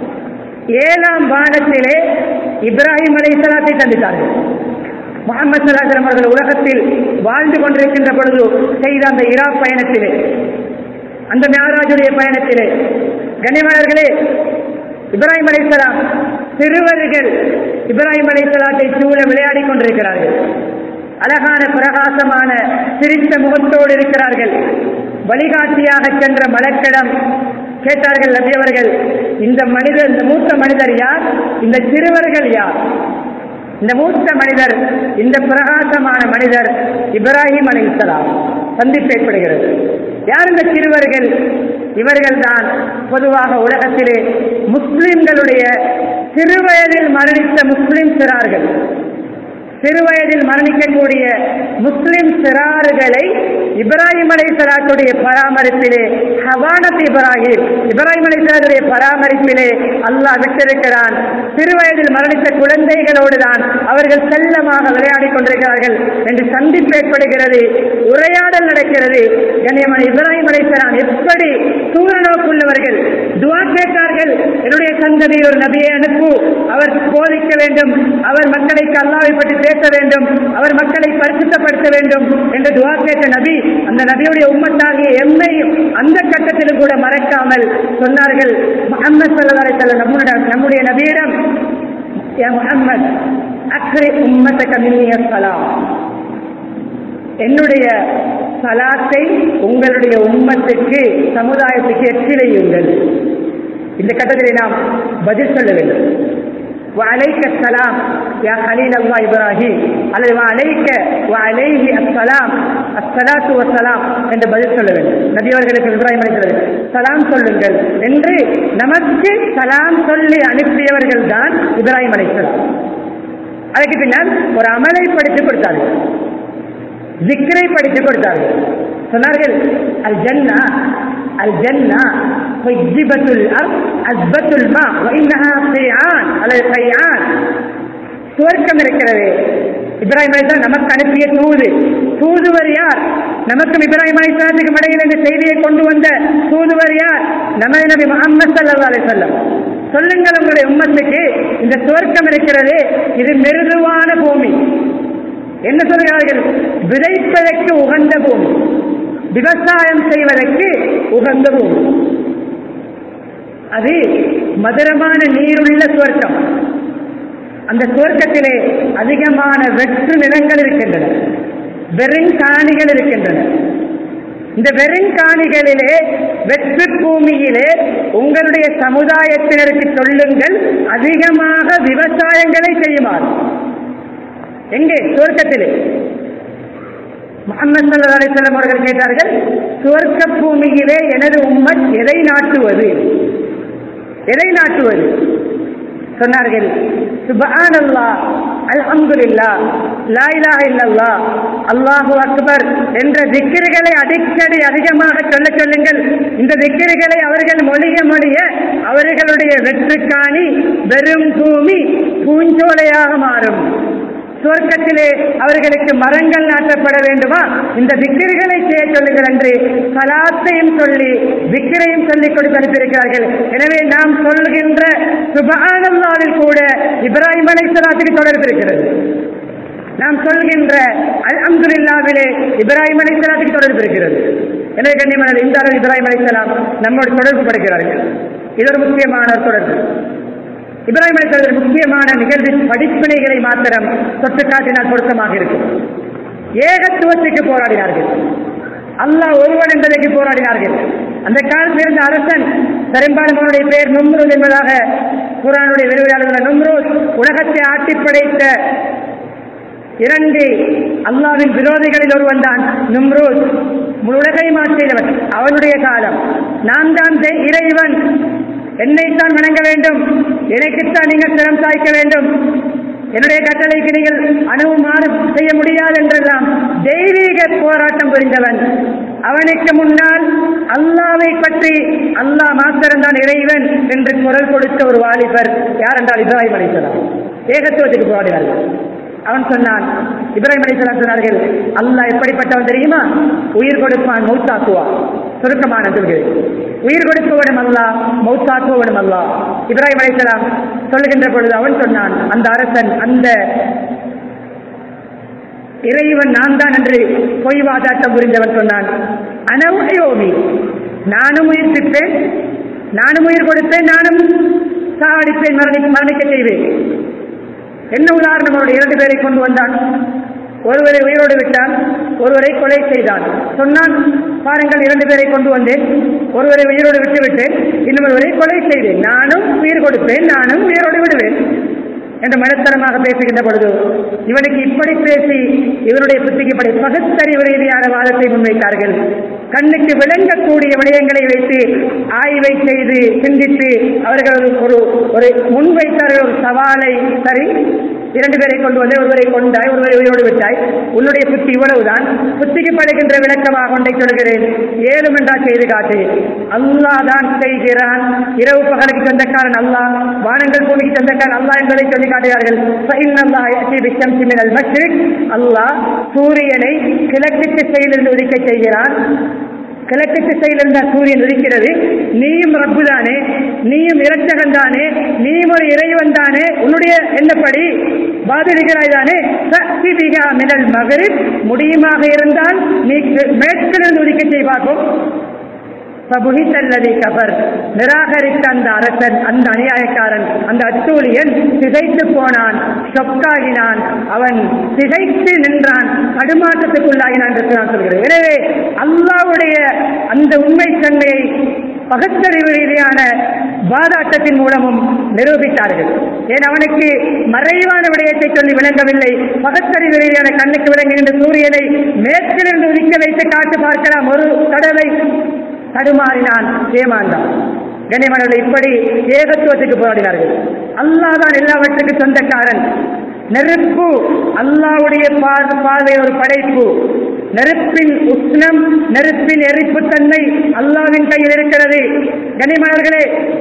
7ஆம் வானத்திலே இப்ராஹிம் அலைஹிஸ்ஸலாத்தை சந்தித்தார்கள். முஹம்மது ஸல்லல்லாஹு அலைஹி வஸல்லம் அவர்கள் உலகத்தில் வாழ்ந்து கொண்டிருக்கின்ற பொழுது செய்த அந்த இராக் பயணத்திலே, அந்த மிஅராஜுடைய பயணத்திலே, கண்ணியமானவர்களே, இப்ராஹிம் அலைஹிஸ்ஸலாம் சிறுவர்கள் இப்ராஹிம் அலைஹிஸ்ஸலாத்தை சூழ விளையாடிக் கொண்டிருக்கிறார்கள். அழகான பிரகாசமான சிரித்த முகத்தோடு இருக்கிறார்கள். வழிகாட்டியாக சென்ற மலக்கிடம் கேட்டார்கள் நபி அவர்கள், இந்த மனிதர், இந்த மூத்த மனிதர் யார்? இந்த சிறுவர்கள் யார்? இந்த மூத்த மனிதர், இந்த பிரகாசமான மனிதர் இப்ராஹிம் அலைஹிஸ்ஸலாம். சந்திப்பு ஏற்படுகிறது. யார் இந்த சிறுவர்கள்? இவர்கள் தான் பொதுவாக உலகத்திலே முஸ்லிம்களுடைய சிறுவயதில் மரணித்த முஸ்லிம் சிறார்கள், சிறுவயதில் மரணிக்கக்கூடிய முஸ்லிம் சிறார்களை இப்ராஹிம் அலைஹிஸ்ஸலாத்துடைய பராமரிப்பிலே, ஹவானத் இப்ராஹிம் அலைஹிஸ்ஸலாத்துடைய பராமரிப்பிலே அல்லாஹ் விட்டிருக்கிறான். சிறுவயதில் மரணித்த குழந்தைகளோடு தான் அவர்கள் செல்லமாக விளையாடிக் கொண்டிருக்கிறார்கள் என்று சந்திப்பு ஏற்படுகிறது, உரையாடல் நடக்கிறது. கண்ணியமான இப்ராஹிம் அலைஹிஸ்ஸலாம் எப்படி சூரநோக்குள்ளவர்கள், துஆ கேட்டார்கள், என்னுடைய சந்ததியில் ஒரு நபியை அனுப்பு, அவர் போதிக்க வேண்டும், அவர் மக்களுக்கு அல்லாஹ்வை பற்றி பேச வேண்டும், அவர் மக்களை பரிசுத்தப்படுத்த வேண்டும் என்று துஆ கேட்ட நபி, அந்த நபியுடைய உம்மத்தாகிய எம்மையும் அந்த கட்டத்திலும் கூட மறக்காமல் சொன்னார்கள், முஹம்மது ஸல்லல்லாஹு அலைஹி வஸல்லம் நம்முடைய நபியிடம், யா முஹம்மத் அக்ரி உம்மத்தக மின்னி ஸலாம், என்னுடைய சலாத்தை உங்களுடைய உம்மத்துக்கு, சமுதாயத்துக்கு எச்சிலையுங்கள். இந்த கட்டத்தில் நாம் பதில் சொல்ல வேண்டும். وعليك السلام يا خليل الله إبراهيم அல்லது وعليك وعليه السلام الصلاة والسلام என்று பதில் சொல்ல வேண்டும். நபி அவர்களுக்கு இப்ராஹிம் அலைஹிஸ்ஸலாம் சலாம் சொல்லுங்கள் என்று நமக்கு சலாம் சொல்லி அனுப்பியவர்கள் தான் இப்ராஹிம் அலைஹிஸ்ஸலாம். அதுக்கு பின்னால் ஒரு அமலை படித்துக் கொடுத்தார்கள், ஜிக்ரை படித்துக் கொடுத்தார்கள். சொன்னார்கள், அல் ஜன்னா அல் ஜன்னா ஹஜ்ஜபத்துல் அர்த் அஸ்பத்துல் மா வ இன்னஹா கையான் அல்லது கையான். சுவர்க்கம் இருக்கிறது. இப்ராஹிம் அலைஹிஸ்ஸலாம் நமக்கு அனுப்பிய தூதுவர் யார்? நமக்கும் இப்ராஹிம் அலைஹிஸ்ஸலாத்துக்கும் இடையில் இந்த செய்தியை கொண்டு வந்த தூதுவர் யார்? நமது நபி முஹம்மது ஸல்லல்லாஹு அலைஹி வஸல்லம். சொல்லுங்கள் உங்களுடைய உம்மத்துக்கு, இந்த சுவர்க்கம் இருக்கிறது, இது மிருதுவான பூமி. என்ன சொல்கிறார்கள்? விதைப்பதற்கு உகந்த பூமி, விவசாயம் செய்வதற்கு உகந்த பூமி. அது மதுரமான நீருள்ள சுவர்க்கம். அந்த சுவர்க்கத்திலே அதிகமான வெற்று நிலங்கள் இருக்கின்றன, வெறுங்காணிகள் இருக்கின்றன. இந்த வெறுங்காணிகளிலே, வெற்று பூமியிலே உங்களுடைய சமுதாயத்தினருக்கு சொல்லுங்கள், அதிகமாக விவசாயங்களை செய்யுமாறு. எங்கே? சுவர்க்கத்திலே. முஹம்மது ஸல்லல்லாஹு அலைஹி வஸல்லம் அவர்கள் கேட்டார்கள், சுவர்க்க பூமியிலே எனது உம்மத் எதை நாட்டுவது? எதை நாட்டுவது? சொன்னார்கள், சுப்ஹானல்லாஹ், அல்ஹம்துலில்லாஹ், லா இலாஹ இல்லல்லாஹ், அல்லாஹு அக்பர் என்ற திக்ர்களை அடிக்கடி அதிகமாக சொல்லுங்கள். இந்த திக்ர்களை அவர்கள் மொழிய அவர்களுடைய வெற்றுக்காணி வெறும் பூமி பூஞ்சோலையாக மாறும். சுவர்க்கத்திலே அவர்களுக்கு மரங்கள் நாட்டப்பட வேண்டுமா? இந்த திக்ர்களை செய்ய சொல்லுங்கள் என்று சலாத்தையும் சொல்லி திக்ரையும் சொல்லிக் கொடுத்து அனுப்பியிருக்கிறார்கள். எனவே நாம் சொல்கின்ற சுப்ஹானல்லாஹ்வில் கூட இப்ராஹிம் அலைஹிஸ்ஸலாத்துக்கு தொடர்பு இருக்கிறது. நாம் சொல்கின்ற அல்ஹம்துலில்லாஹ்விலே இப்ராஹிம் அலைஹிஸ்ஸலாத்துக்கு தொடர்பு இருக்கிறது. எனவே கண்ணியமான இந்த அளவு இப்ராஹிம் அலைஹிஸ்ஸலாம் நம்மோடு தொடர்பு படுகிறார்கள். இது ஒரு முக்கியமான தொடர்பு. இப்ராஹிம் அலைஹிஸ்ஸலாம் முக்கியமான நிகழ்வின் படிப்பினைகளை மாத்திரம் தொட்டு காட்டினால் பொருத்தமாக இருக்கும். ஏகத்துவத்துக்கு போராடினார்கள். அல்லாஹ் ஒருவன் என்பதற்கு போராடினார்கள். அந்த காலத்தில் இருந்த அரசன், பெரும்பாலும் அவனுடைய பெயர் நும்ரூத் என்பதாக குர்ஆனுடைய விரிவுரையாளர்கள், நும்ரூத் உலகத்தை ஆட்டி படைத்த இரண்டு அல்லாஹ்வின் விரோதிகளில் ஒருவன் தான் நும்ரூத். உலகை மாற்றியவன். அவனுடைய காலம். நான் தான் இறைவன், என்னைத்தான் வணங்க வேண்டும், எனக்குத்தான் நீங்கள் சிரம் சாய்க்க வேண்டும், என்னுடைய கட்டளைக்கு நீங்கள் அணுமாறு செய்ய முடியாது என்றெல்லாம் தெய்வீக போராட்டம் புரிந்தவன். அவனுக்கு முன்னால் அல்லாஹ்வை பற்றி அல்லாஹ் மாத்திரம்தான் இறைவன் என்று குரல் கொடுத்த ஒரு வாலிபர் யார் என்றால் இப்ராஹிம் அலைஹிஸ்ஸலாம். ஏகத்துவத்துக்கு போராடினார்கள். அவன் சொன்னான், இப்ராஹிம் அலைஹிஸ்ஸலாம் சொன்னார்கள், அல்லாஹ் எப்படிப்பட்டவன் தெரியுமா? உயிர் கொடுப்பான், மௌத்தாக்குவான். சுருக்கமான சொல்கிறேன், உயிர் கொடுப்பவனும் அல்லாஹ், மௌத்தாக்குவனும் அல்லாஹ். இப்ராஹிம் அலைஹிஸ்ஸலாம் சொல்லுகின்ற பொழுது அவன் சொன்னான், அந்த அரசன், அந்த இறைவன் நான் தான் என்று பொய் வாதாட்டம் புரிந்தவன் சொன்னான், அனவயோமி, நானும் உயிர்ப்பிப்பேன், நானும் உயிர் கொடுப்பேன், நானும் சாவடிப்பேன், மரணிக்க செய்வேன். என்ன உதாரணம்? அவருடைய 2 பேரை கொண்டு வந்தான். ஒருவரை உயிரோடு விட்டான், ஒருவரை கொலை செய்தான். சொன்னான், பாருங்கள், 2 பேரை கொண்டு வந்தேன், ஒருவரை உயிரோடு விட்டு விட்டேன், இன்னொருவரை கொலை செய்தேன். நானும் உயிர் கொடுப்பேன், நானும் உயிரோடு விடுவேன் என்று மனத்தனமாக பேசுகின்ற பொழுது இவனுக்கு இப்படி பேசி இவனுடைய புத்திக்கு படி பகுத்தறிவு ரீதியான வாதத்தை முன்வைத்தார்கள். கண்ணுக்கு விளங்கக்கூடிய விடயங்களை வைத்து ஆய்வை செய்து சிந்தித்து அவர்கள் ஒரு முன்வைத்தார்கள் ஒரு சவாலை. சரி, 2 பேரை கொண்டு வந்து ஒருவரை கொண்டாய், ஒருவரை உயிரோடு விட்டாய், உன்னுடைய புத்தி இவ்வளவுதான், புத்திக்கு படுகின்ற விளக்கமாக ஒன்றை சொல்கிறேன், 7 என்றா செய்து காட்டு. அல்லாஹ் தான் செய்கிறான், இரவு பகலுக்கு சொந்தக்காரன் அல்லாஹ், வானங்கள் பூமிக்கு சொந்தக்காரன் அல்லாஹ் என்பதை சொல்லி காட்டுகிறார்கள். அல்லாஹ் சூரியனை கிழக்கு திசையிலிருந்து உதிக்க செய்கிறான். கிழக்கு திசையிலிருந்து சூரியன் உதிக்கிறது. நீயும் ரப்பு தானே, நீயும் இரட்சகன் தானே, நீயும் ஒரு இறைவன் தானே, உன்னுடைய என்னப்படி பாதிக்கிறாய் தானே. மினல் மகரிப், முடியுமாக இருந்தால் நீ மேற்கிலிருந்து உதிக்க செய்வாக்கும். நிராகரித்த அந்த அரசன், அந்த அநியாயக்காரன், அந்த அட்டூழியன் திகைத்து போனான், ஷொக்காகினான், அவன் திகைத்து நின்றான், தடுமாற்றத்துக்குள்ளாகினான் என்று நான் சொல்கிறேன். எனவே அல்லாஹ்வுடைய அந்த உண்மை தன்மையை பகுத்தறிவு ரீதியான வாதாட்டத்தின் மூலமும் நிரூபித்தார்கள். ஏன் அவனுக்கு மறைவான விடயத்தை சொல்லி விளங்கவில்லை. பகுத்தறிவு ரீதியான கண்ணுக்கு விளங்குகின்ற சூரியனை மேற்கிலிருந்து உதிக்க வைத்து காட்டு பார்க்கலாம். ஒரு தடவை தடுமாறினான், ஏமாந்தான். கண்ணியமானவர்களே, இப்படி ஏகத்துவத்துக்கு போராடினார்கள். அல்லாஹ் தான் எல்லாவற்றுக்கு சொந்தக்காரன். நெருப்பு அல்லாஹ்வுடைய பார்வை ஒரு படைப்பு. நெருப்பின் உஷ்ணம், நெருப்பின் எரிப்பு தன்மை அல்லாஹ்வின் கையில் இருக்கிறது. கண்ணியமானவர்களே,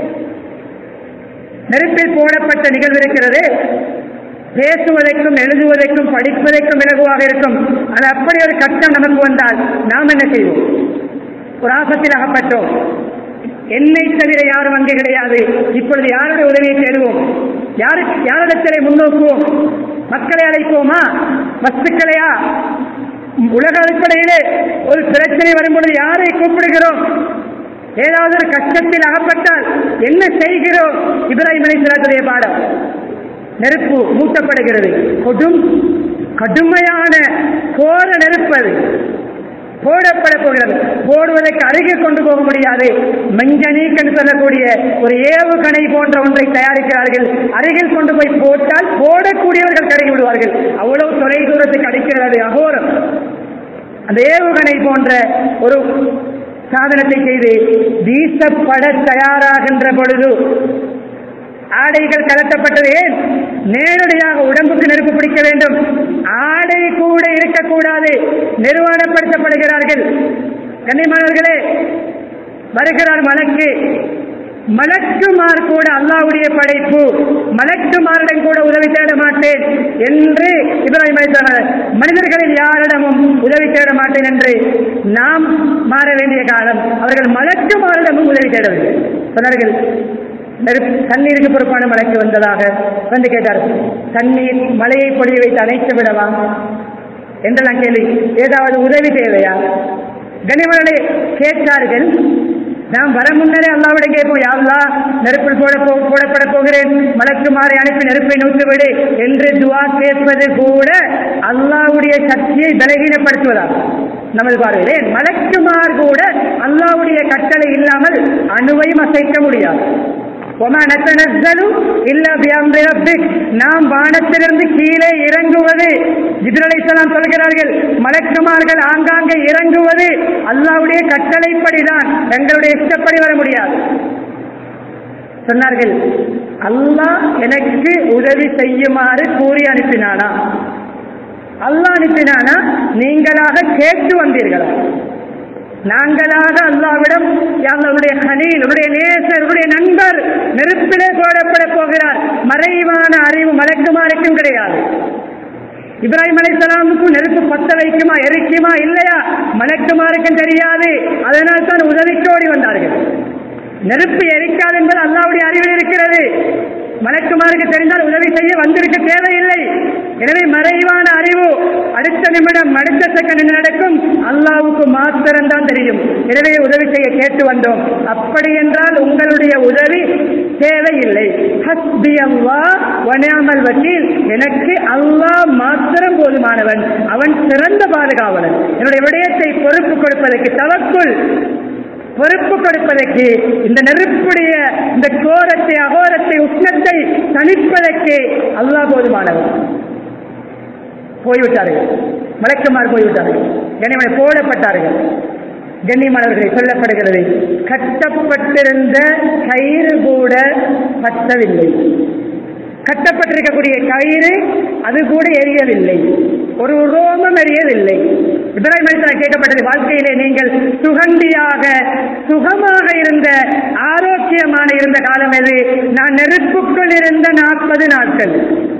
நெருப்பில் போடப்பட்ட நிகழ்வு இருக்கிறது, பேசுவதற்கும் எழுதுவதற்கும் படிப்பதற்கும் இலகுவாக இருக்கும். அது அப்படி ஒரு கட்டம் நமக்கு வந்தால் நாம் என்ன செய்வோம்? ஒரு ஆபத்தில் அகப்பட்டோம், என்னை தவிர யாரும் அங்கே கிடையாது, இப்பொழுது யாருடைய உதவியை தேடுவோம்? யாரிடத்திலே முன்னோக்குவோம்? மக்களை அழைப்போமா? வஸ்துக்களையா? உலக அடிப்படையிலே ஒரு பிரச்சனை வரும்பொழுது யாரை கூப்பிடுகிறோம்? ஏதாவது ஒரு கஷ்டத்தில் அகப்பட்டால் என்ன செய்கிறோம்? இப்ராஹிம் அலைஹிஸ்ஸலாத்துடைய பாடம். நெருப்பு மூட்டப்படுகிறது, கடுமையான கோர நெருப்பது. போடப்பட போகிறது. போடுவதற்கு அருகில் கொண்டு போக முடியாது. மெஞ்சனீக் என்று சொல்லக்கூடிய ஒரு ஏவுகணை போன்ற ஒன்றை தயாரிக்கிறார்கள். அருகில் கொண்டு போய் போட்டால் போடக்கூடியவர்கள் கருகி விடுவார்கள். அவ்வளவு தொலை தூரத்துக்கு அடிக்கிறது அகோரம். அந்த ஏவுகணை போன்ற ஒரு சாதனத்தை செய்து வீசப்பட தயாராகின்ற பொழுது ஆடைகள் கலட்டப்பட்டது. ஏன்? நேரடியாக உடம்புக்கு நெருப்பு பிடிக்க வேண்டும். ஆடை கூட இருக்கக்கூடாது. நிர்வாணப்படுத்தப்படுகிறார்கள். கண்ணியமானவர்களே, வருகிறார் மலக்கு. மலக்குமார் கூட அல்லாஹ்வுடைய படைப்பு, மலக்குமாரிடம் கூட உதவி தேட மாட்டேன் என்று இப்ராஹிம் அலைஹிஸ்ஸலாம், மனிதர்களில் யாரிடமும் உதவி தேட மாட்டேன் என்று நாம் மாற வேண்டிய காலம். அவர்கள் மலக்குமாரிடமும் உதவி தேடவில்லை. சொன்னார்கள், தண்ணீருக்கு பொறுப்பான மலைக்கு வந்ததாக வந்து கேட்டார்கள். தண்ணீர் மலையை பொழிய வைத்து அணைத்து விடவா என்றெல்லாம் கேள்வி. ஏதாவது உதவி தேவையா? கனிமலை கேட்டார்கள். நாம் வர முன்னரே அல்லாஹ்விடம் கேட்போம், யா அல்லாஹ், நெருப்பில் போடப்பட போகிறேன், மலக்குமாரை அனுப்பி நெருப்பை நூற்றுவிடு என்று துவா கேட்பது கூட அல்லாஹ்வுடைய சக்தியை பலகீனப்படுத்துவதா நமது பார்வையிலே? மலக்குமார் கூட அல்லாஹ்வுடைய கட்டளை இல்லாமல் அணுவையும் அசைக்க முடியாது. நாம் வானத்திலிருந்து கீழே இறங்குவது, ஜிப்ரீல் அலைஹிஸ்ஸலாம் சொல்கிறார்கள், மலக்குமார்கள் ஆங்காங்கே இறங்குவது அல்லாஹ்வுடைய கட்டளைப்படிதான், எங்களுடைய இஷ்டப்படி வர முடியாது. சொன்னார்கள், அல்லாஹ் எனக்கு உதவி செய்யுமாறு கூறி அனுப்பினானா? அல்லாஹ் அனுப்பினானா? நீங்களாக கேட்டு வந்தீர்களா? நாங்களாக அல்லாஹ்விடம், அவருடைய கலீல், அவருடைய நேசர், அவருடைய நண்பர் நெருப்பிலே போடப்பட போகிறார், மறைவான அறிவு மலக்குமாருக்கும் கிடையாது. இப்ராஹிம் அலைஹிஸ்ஸலாமுக்கும் நெருப்பு பத்த வைக்குமா எரிக்குமா இல்லையா மலக்குமாருக்கும் தெரியாது. அதனால் தான் உதவிக்கு ஓடி வந்தார்கள். நெருப்பு எரிக்காது என்பது அல்லாஹ்வுடைய அறிவில் இருக்கிறது. மலக்குமாருக்கு தெரிந்தால் உதவி செய்ய வந்திருக்க தேவையில்லை. எனவே மறைவான அறிவு அடுத்த நிமிடம் அடுத்த செகண்ட் என்ன நடக்கும் அல்லாஹ்வுக்கு மாத்திரம்தான் தெரியும். எனவே உதவி செய்ய கேட்டு வந்தோம். அப்படி என்றால் உங்களுடைய உதவி தேவையில்லை. ஹஸ்பி அல்லாஹ் வ நிஅமல் வக்கீல், எனக்கு அல்லாஹ் மாத்திரம் போதுமானவன், அவன் சிறந்த பாதுகாவலன். என்னுடைய விடயத்தை பொறுப்பு கொடுப்பதற்கு, தவக்குல் பொறுப்பு கொடுப்பதற்கு, இந்த நெருப்புடைய இந்த கோரத்தை, அகோரத்தை, உஷ்ணத்தை தணிப்பதற்கு அல்லாஹ் போதுமானவர். போய்விட்டார்கள், மலக்குமார் போய்விட்டார்கள், கண்ணியமனை போடப்பட்டார்கள். கண்ணியமானவர்களை சொல்லப்படுகிறது, கட்டப்பட்டிருந்த கயிறு கூட பற்றவில்லை. கட்டப்பட்டிருக்கக்கூடிய கயிறு அது கூட எரியவில்லை, ஒரு ரோமம் எரியவில்லை. இப்ராஹிம் அலைஹிஸ்ஸலாம் கேட்கப்பட்டது, வாழ்க்கையிலே நீங்கள் சுகந்தியாக சுகமாக இருந்த ஆரோக்கியமான இருந்த காலம் எது? நான் நெருப்புக்குள் இருந்த 40 நாட்கள்.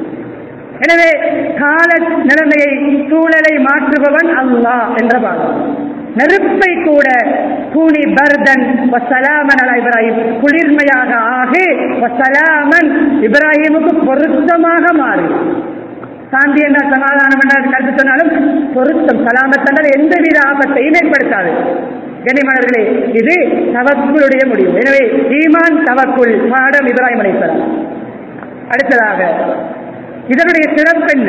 எனவே கால நிலைமையை, சூழலை மாற்றுபவன் அல்லாஹ் என்ற பாகம். நெருப்பை கூட கூனி பர்தன் வசலாமன் அலா இப்ராஹிம், குளிர்மையாக ஆகி வசலாமன் இப்ராஹிமுக்கு பொருத்தமாக மாறி. சாந்தி என்றால் சமாதானம் என்றால் கருத்து சொன்னாலும் பொருத்தம், சலாமத் என்றால் எந்தவித ஆபத்தையும் ஏற்படுத்தாது. கண்ணியமானவர்களே, இது தவக்குளுடைய முடிவு. எனவே ஈமான் தவக்குள் பாடம் இப்ராஹிம் அலைஹிஸ்ஸலாம். அடுத்ததாக இதனுடைய சிறப்பு என்ன?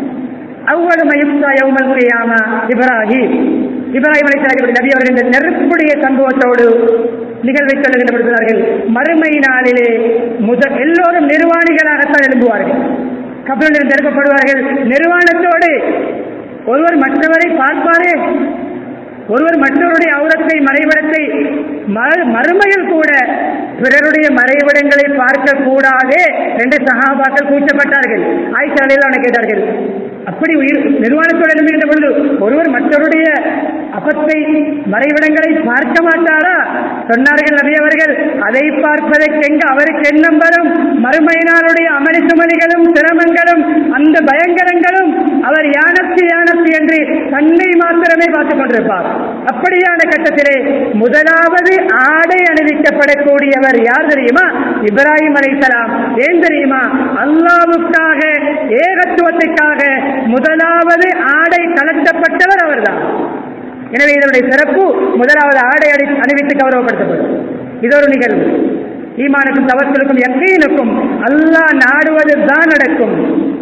அவ்வளவு யௌமல் கியாமா இப்ராஹிம். இப்ராஹிம் அலைஹிஸ்ஸலாம் நபி அவர்கள் இந்த நெருப்புடைய சம்பவத்தோடு நிகழ்வை சொல்லுகின்றார்கள். மறுமை நாளிலே எல்லோரும் நிர்வாணிகளாகத்தான் எழும்புவார்கள், கபரில் நிரப்பப்படுவார்கள். நிர்வாணத்தோடு ஒருவர் மற்றவரை பார்ப்பாரே, ஒருவர் மற்றவருடைய அவுரத்தை, மறைவிடத்தை, மறுமையில் கூட பிறருடைய மறைவிடங்களை பார்க்க கூடாதே என்று சஹாபாக்கள் கூச்சப்பட்டார்கள். ஆயிஷா ரலியல்லாஹு கேட்டார்கள், அப்படி நிர்வாணத்தோடு எழும்புகின்ற பொழுது ஒருவர் மற்றவருடைய அபத்தை, மறைவிடங்களை பார்க்க மாட்டாரா? சொன்னார்கள் நபி அவர்கள், அதை பார்ப்பதற்கு எங்க அவருக்கு எண்ணம் வரும்? மறுமையினாருடைய அமளி சுமலிகளும் சிரமங்களும் அந்த பயங்கரங்களும் அவர் யானத்து யானத்து என்று தன்னை மாத்திரமே பார்த்துக் கொண்டிருப்பார். அப்படியான கட்டத்திலே முதலாவது ஆடை அணிவிக்கப்படக்கூடியவர் யார் தெரியுமா? இப்ராஹிம் அலைஹிஸ்ஸலாம். ஏன் தெரியுமா? அல்லாஹ்வுக்காக, ஏகத்துவத்துக்காக முதலாவது ஆடை கலட்டப்பட்டவர் அவர்தான். எனவே இதனுடைய சிறப்பு முதலாவது ஆடை அணிவித்து கௌரவப்படுத்தப்படும். இது ஒரு நிகழ்வு. ஈமானுக்கும் தவக்குலுக்கும் யக்கீனுக்கும் அல்லாஹ் நாடுவது தான் நடக்கும்.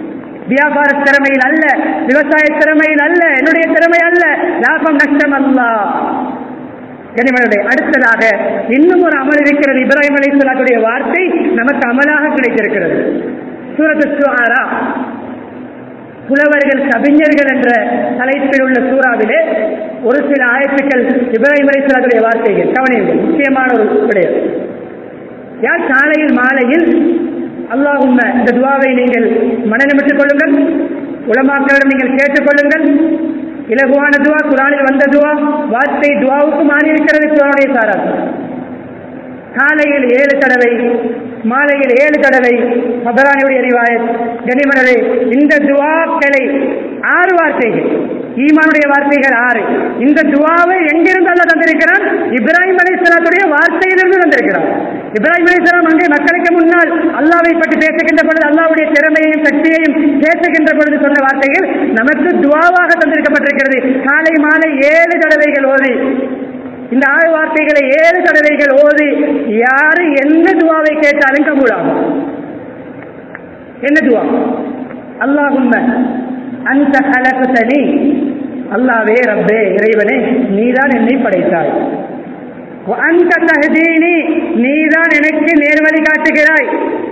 வியாபார திறமையில் அல்ல, விவசாய திறமையில் அல்ல, என்னுடைய திறமை அல்ல, லாபம் நஷ்டம் அல்லாஹ். கனிமனுடைய அடுத்ததாக இன்னும் ஒரு அமல் இருக்கிறது. இப்ராஹிம் அலைஹிஸ்ஸலாத்துடைய வார்த்தை நமக்கு அமலாக கிடைத்திருக்கிறது. சூரத்துல் ஷுஆரா, புலவர்கள் கவிஞர்கள் என்ற தலைப்பில் உள்ள சூறாவிலே ஒரு சில ஆயத்துக்கள் இப்ராஹிம் அலைஹிஸ்ஸலாத்துடைய வார்த்தைகள் கவனியுங்கள். முக்கியமான ஒரு விடயம். யார் காலையில் மாலையில் அல்லாஹும்ம இந்த துவாவை நீங்கள் மனநிமிட்டுக் கொள்ளுங்கள், உலமாக்களிடம் நீங்கள் கேட்டுக்கொள்ளுங்கள். இலகுவான துவா, குர்ஆனில் வந்த துவா, வார்த்தை துவாவுக்கு மாறி இருக்கிறது. குர்ஆனுடைய சாரார் காலையில் 7 தடவை, மாலையில் 7 தடவை. தபரானியுடைய ரிவாயத். கனிமனரே, இந்த துவாக்களை 6 வார்த்தைகள், ஈமானுடைய வார்த்தைகள் 6. இந்த துவாவை எங்கிருந்து அல்லாஹ் தந்திருக்கிறான்? இப்ராஹிம் அலைஹிஸ்ஸலாத்துடைய வார்த்தையிலிருந்து தந்திருக்கிறான். இப்ராஹிம் அலைஹிஸ்ஸலாம் அங்கே மக்களுக்கு முன்னால் அல்லாஹ்வை பற்றி பேசுகின்ற பொழுது, அல்லாஹ்வுடைய திறமையையும் சக்தியையும் பேசுகின்ற பொழுது சொன்ன வார்த்தைகள் நமக்கு துவாவாக தந்திருக்கப்பட்டிருக்கிறது. காலை மாலை 7 தடவைகள் ஓதி, இந்த 6 வார்த்தைகளை 7 தடவைகள் ஓதி யாரு என்ன துவாவை கேட்டாலும் கபூலாகும். என்ன துவா? அல்லாஹும்ம அன்த ஹலக்தனி, அல்லாஹ்வே ரப்பே இறைவனே நீதான் என்னை படைத்தாய். அன்த தஹ்தீனி, நீதான் எனக்கு நேர்வழி காட்டுகிறாய்.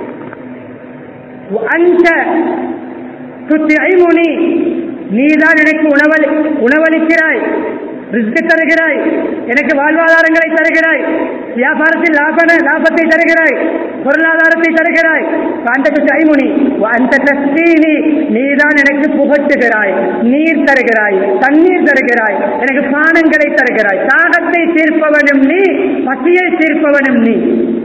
அன்த துத்இமுனி, நீதான் எனக்கு உணவளிக்கிறாய், ரிஸ்க் தருகிறாய், எனக்கு வாழ்வாதாரங்களை தருகிறாய், வியாபாரத்தில் லாபத்தை தருகிறாய், பொருளாதாரத்தை தருகிறாய். நீதான் எனக்கு புகட்டுகிறாய், நீர் தருகிறாய், தண்ணீர் தருகிறாய், எனக்கு பானங்களை தருகிறாய். தாகத்தை தீர்ப்பவனும் நீ, பசியை தீர்ப்பவனும் நீ.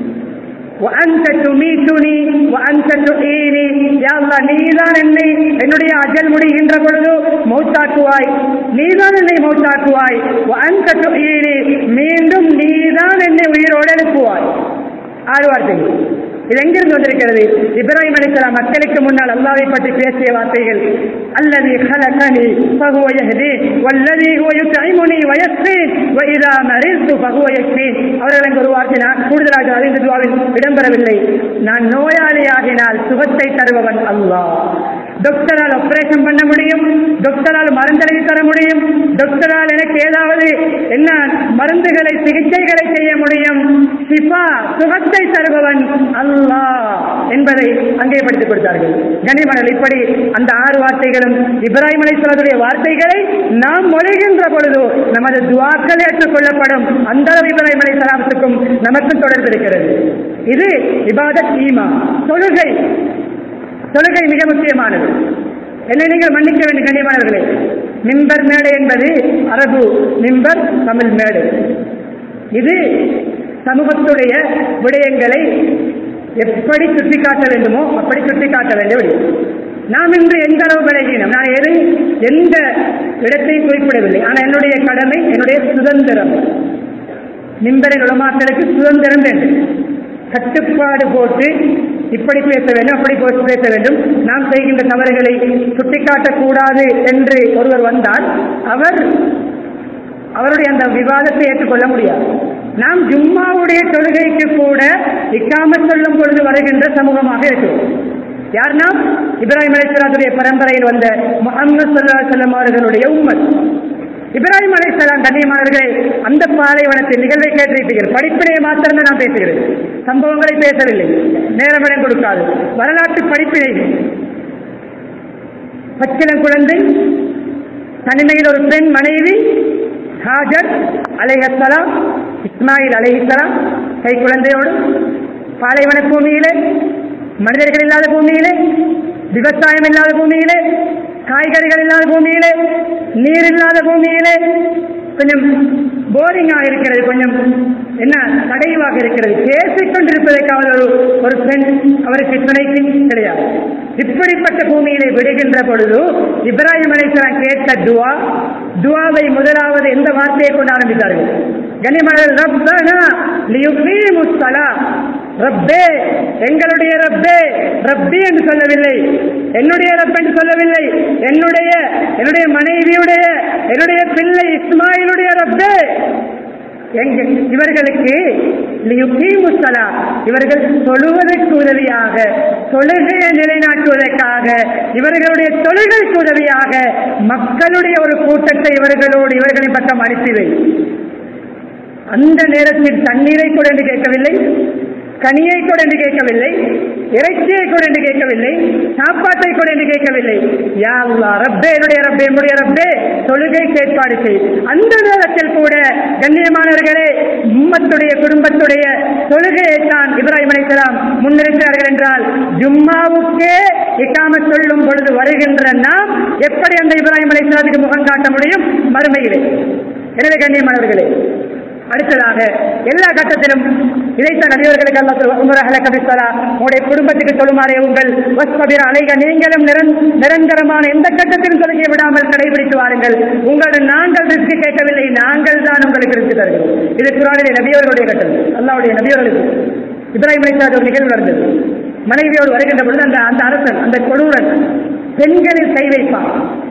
நீதான் என்னை என்னுடைய அஜல் முடிகின்ற பொழுது மௌத்தாக்குவாய், நீதான் என்னை மௌத்தாக்குவாய். மீண்டும் நீதான் என்னை உயிரோடு எழுப்புவாய். 6 வார்த்தைகள். இது எங்கிருந்து வந்திருக்கிறது? இப்ராஹிம் அலைஹிஸ்ஸலாம் மக்களுக்கு முன்னால் அல்லாஹ்வை பற்றி பேசிய வார்த்தைகள். அல்லதி خلقني فهو يهدين والذي هو يطعمني ويسقين واذا مرضت فهو يشفين. அவர்கள் ஒரு வார்த்தை கூடுதலாக இந்த துஆவில் இடம்பெறவில்லை. நான் நோயாளியாகினால் சுகத்தை தருபவன் அல்லாஹ். டாக்டரால் ஆபரேஷன் பண்ண முடியும், டாக்டரால் மருந்தெழுதி தர முடியும், டாக்டரால் எனக்கு ஏதாவது என்ன மருந்துகளை சிகிச்சைகளை செய்ய முடியும். ஷிஃபா, சுகத்தை தருபவன் அல்லாஹ் என்பதை அங்கே படித்துக் கொடுத்தார்கள். கனிமணல் இப்படி அந்த 6 வார்த்தைகளும் இப்ராஹிம் அலைஹிஸ்ஸலாத்துடைய வார்த்தைகளை நாம் மொழிகின்ற பொழுது நமது துஆக்கள் ஏற்றுக்கொள்ளப்படும். அந்த அளவு இப்ராஹிம் அலைஹிஸ்ஸலாத்துக்கும் நமக்கும் தொடர்பு இருக்கிறது. இது இபாதத், ஈமான், தொழுகை. தொழுகை மிக முக்கியமானது. என்னை நீங்கள் மன்னிக்க வேண்டும் கண்ணியமானவர்களே. மிம்பர் மேடை என்பது அரபு, மிம்பர் தமிழ் மேடை. இது சமூகத்துடைய விடயங்களை எப்படி சுட்டிக்காட்ட வேண்டுமோ அப்படி சுட்டிக்காட்ட வேண்டிய. நாம் இன்று எந்த அளவு விலகினோம், நான் எந்த இடத்தையும் குறிப்பிடவில்லை. ஆனால் என்னுடைய கடமை, என்னுடைய சுதந்திரம். மிம்பரின் உலமாக்களுக்கு சுதந்திரம் வேண்டும். கட்டுப்பாடு போட்டு இப்படி பேச வேண்டும், அப்படி பேச வேண்டும், நாம் செய்கின்ற தவறுகளை சுட்டிக்காட்டக்கூடாது என்று ஒருவர் வந்தால் அவருடைய அந்த விவாதத்தை ஏற்றுக்கொள்ள முடியாது. நாம் ஜும்மாவுடைய தொழுகைக்கு கூட இக்காமத் சொல்லும் பொழுது வருகின்ற சமூகமாக இருக்கிறோம். யார் நாம்? இப்ராஹிம் அலைஹிஸ்ஸலாத்துடைய பரம்பரையில் வந்த முஹம்மது ஸல்லல்லாஹு அலைஹி வஸல்லம் அவர்களுடைய உம்மத். இப்ராஹிம் அலைஹிஸ்ஸலாம் கண்ணியமானவர்களே, அந்த பாலைவனத்தில் நிகழ்வை கேட்டிருப்பீர்கள். படிப்பினையை மாத்திரம் நாம் பேசுகிறேன், சம்பவங்களை பேசவில்லை, நேரமிடம் கொடுக்காது. வரலாற்று படிப்பினை. பச்சிளம் குழந்தை, தனிமையில் ஒரு பெண் மனைவி ஹாஜர் அலைஹிஸ்ஸலாம், இஸ்மாயில் அலைஹிஸ்ஸலாம் கை குழந்தையோடு பாலைவன பூமியிலே, மனிதர்கள் இல்லாத பூமியிலே, விவசாயம் இல்லாத பூமியிலே, காய்கறிகள் இல்லாத பூமியிலே, நீர் இல்லாத பூமியிலே, கொஞ்சம் போரிங்காக இருக்கிறது, கொஞ்சம் என்ன தடைவாக இருக்கிறது, பேசிக்கொண்டிருப்பதற்காக ஒரு பெண் அவருக்கு துணைக்கு கிடையாது. இப்படிப்பட்ட பூமியிலே விடுகின்ற பொழுது இப்ராஹிம் அலைஹிஸ்ஸலாம் கேட்ட துவாவை முதலாவது எந்த வார்த்தையை கொண்டு ஆரம்பித்தார்கள்? கனிமணல் ரப்பனா லியுகீமுஸ் ஸலாத். ரப்பே, எங்களுடைய ரப்பே, ரப்பி என்று சொல்லவில்லை, என்னுடைய ரப் என்று சொல்லவில்லை, என்னுடைய மனைவியுடைய, என்னுடைய பிள்ளை இஸ்மாயிலுடைய ரப்பே, இவர்களுக்கு இவர்கள் தொழுவதற்கு உதவியாக, தொழுகையை நிலைநாட்டுவதற்காக, இவர்களுடைய தொழுகைக்கு உதவியாக மக்களுடைய ஒரு கூட்டத்தை இவர்களின் பக்கம் அனுப்பிவை. அந்த நேரத்தில் தண்ணீரை கூட என்று கேட்கவில்லை, கனியை கூட என்று கேட்கவில்லை, இறைச்சியை கூட என்று கேட்கவில்லை, சாப்பாட்டை கூட என்று கேட்கவில்லை. யா அல்லாஹ், ரப்பே, என்னுடைய ரப்பே, என்னுடைய ரப்பே, தொழுகை ஏற்பாடு செய். அந்த நேரத்தில் கூட கண்ணியமானவர்களே, உம்மத்துடைய குடும்பத்துடைய தொழுகையை தான் இப்ராஹிம் அலைஹிஸ்ஸலாம் முன்னிறுத்தார்கள் என்றால், ஜும்மாவுக்கே இகாமத் சொல்லும் பொழுது வருகின்ற நாம் எப்படி அந்த இப்ராஹிம் அலைஹிஸ்ஸலாத்துக்கு முகம் காட்ட முடியும் மறுமையிலே? எனவே கண்ணியமானவர்களே, அடுத்ததாக எல்லா கட்டத்திலும் இதைத்தான் நபியவர்களுக்கு உங்களுடைய குடும்பத்துக்கு சொல்லுமாறே உங்கள் அலைக, நீங்களும் நிரந்தரமான எந்த கட்டத்திலும் தொழுகை விடாமல் கடைபிடித்து வாருங்கள். உங்களுடன் நாங்கள் ரிஸ்க் கேட்கவில்லை, நாங்கள் தான் உங்களுக்கு ரிஸ்க் தருகிறோம். இது குர்ஆனிலே நபியவர்களுடைய கட்டம். அல்லாஹ்வுடைய நபியவர்களுக்கு இப்ராஹிம் அலைஹிஸ்ஸலாம் ஒரு நிகழ்வு நடந்தது. மனைவியோடு வருகின்ற பொழுது அந்த அரசன், அந்த கொடூரன் பெண்களில் கை வைப்பான்.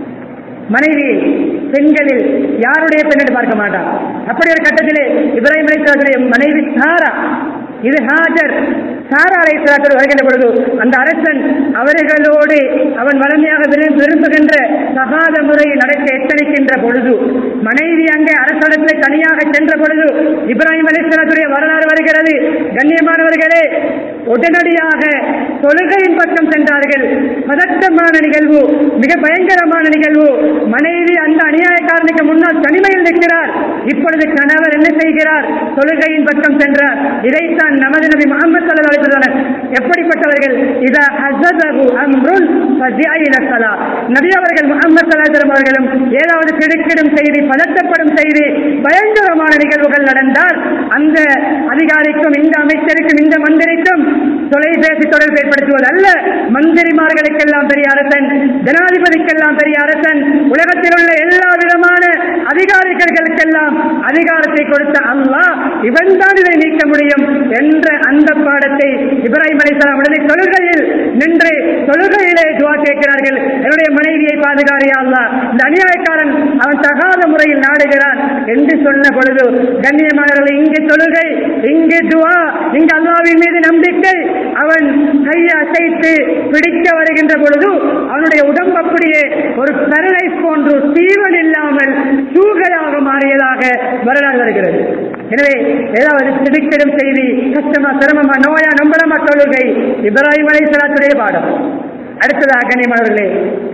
மனைவியை பெண்களில் யாருடைய பெண் என்று பார்க்க மாட்டான். அப்படி ஒரு கட்டத்திலே இப்ராஹிம் அலைஹிஸ்ஸலாத்துடைய மனைவி சாரா, இது ஹாஜர், சாரா அலைஹிஸ்ஸலாத்தோடு வருகின்ற பொழுது அந்த அரசன் அவர்களோடு அவன் வளமையாக விரும்புகின்ற சகாத முறையை நடக்க எத்தனிக்கின்ற பொழுது, மனைவி அங்கே அரசடத்தில் தனியாக சென்ற பொழுது இப்ராஹிம் அலைஹிஸ்ஸலாத்துடைய வரலாறு வருகிறது. கண்ணியமானவர்களே, உடனடியாக தொழுகையின் பக்கம் சென்றார்கள். பதட்டமான நிகழ்வு, மிக பயங்கரமான நிகழ்வு. மனைவி அந்த அநியாயக்காரனுக்கு முன்னால் தனிமையில் நிற்கிறார். இப்பொழுது கணவர் என்ன செய்கிறார்? தொழுகையின் பக்கம் சென்றார். இதைத்தான் நமது நபி முஹம்மது ஸல்லல்லாஹு அலைஹி வஸல்லம் எப்படிப்பட்டவர்கள், இதா ஹஸதஹு அம்ருன் ஃபஸிஅ இலா ஸலாத், நபி அவர்கள் முஹம்மது ஸல்லல்லாஹு அலைஹி வஸல்லம் அவர்களும் ஏதாவது திடுக்கிடும் செய்தி, பதட்டப்படும் செய்தி, பயங்கரமான நிகழ்வுகள் நடந்தால் அந்த அதிகாரிக்கும், இந்த அமைச்சருக்கும், இந்த மந்திரிக்கும் தொலைபேசி தொடர்பு ஏற்படுத்துவது அல்ல. மந்திரிமார்களுக்கெல்லாம் பெரிய அரசன், ஜனாதிபதிக்கெல்லாம் பெரிய அரசன், உலகத்தில் உள்ள எல்லா விதமான அதிகாரிகளுக்கெல்லாம் அதிகாரத்தை கொடுத்த அல்லாஹ் இவன் தான் இதை நீக்க முடியும் என்ற அந்த பாடத்தை இப்ராஹிம் அலைஹிஸ்ஸலாம் உடனே தொழுகையில் நின்று தொழுகையிலே துஆ கேட்கிறார்கள். என்னுடைய மனைவியை பாதுகாரியா அல்லாஹ், இந்த அநியாயக்காரன் அவன் தகாத முறையில் நாடுகிறான் என்று சொன்ன பொழுது, கண்ணியமானவர்கள், இங்கு தொழுகை, இங்கு துஆ, இங்கு அல்லாஹ்வின் மீது நம்பிக்கை. அவன் கையை அசைத்து பிடிக்க வருகின்ற பொழுது அவனுடைய உடம்பு அப்படியே ஒரு பரலைஸ் போன்று தீவன் இல்லாமல் சூகையாக மாறியதாக வரலாறு வருகிறது. எனவே ஏதாவது திடுக்கிடும் செய்தி, கஷ்டமா, சிரமமா, நோயா, நம்பளமா, தொழுகை இப்ராஹிம் அலைஹிஸ்ஸலாத்துடைய பாடம். அடுத்ததாக கண்ணியமானவர்களே,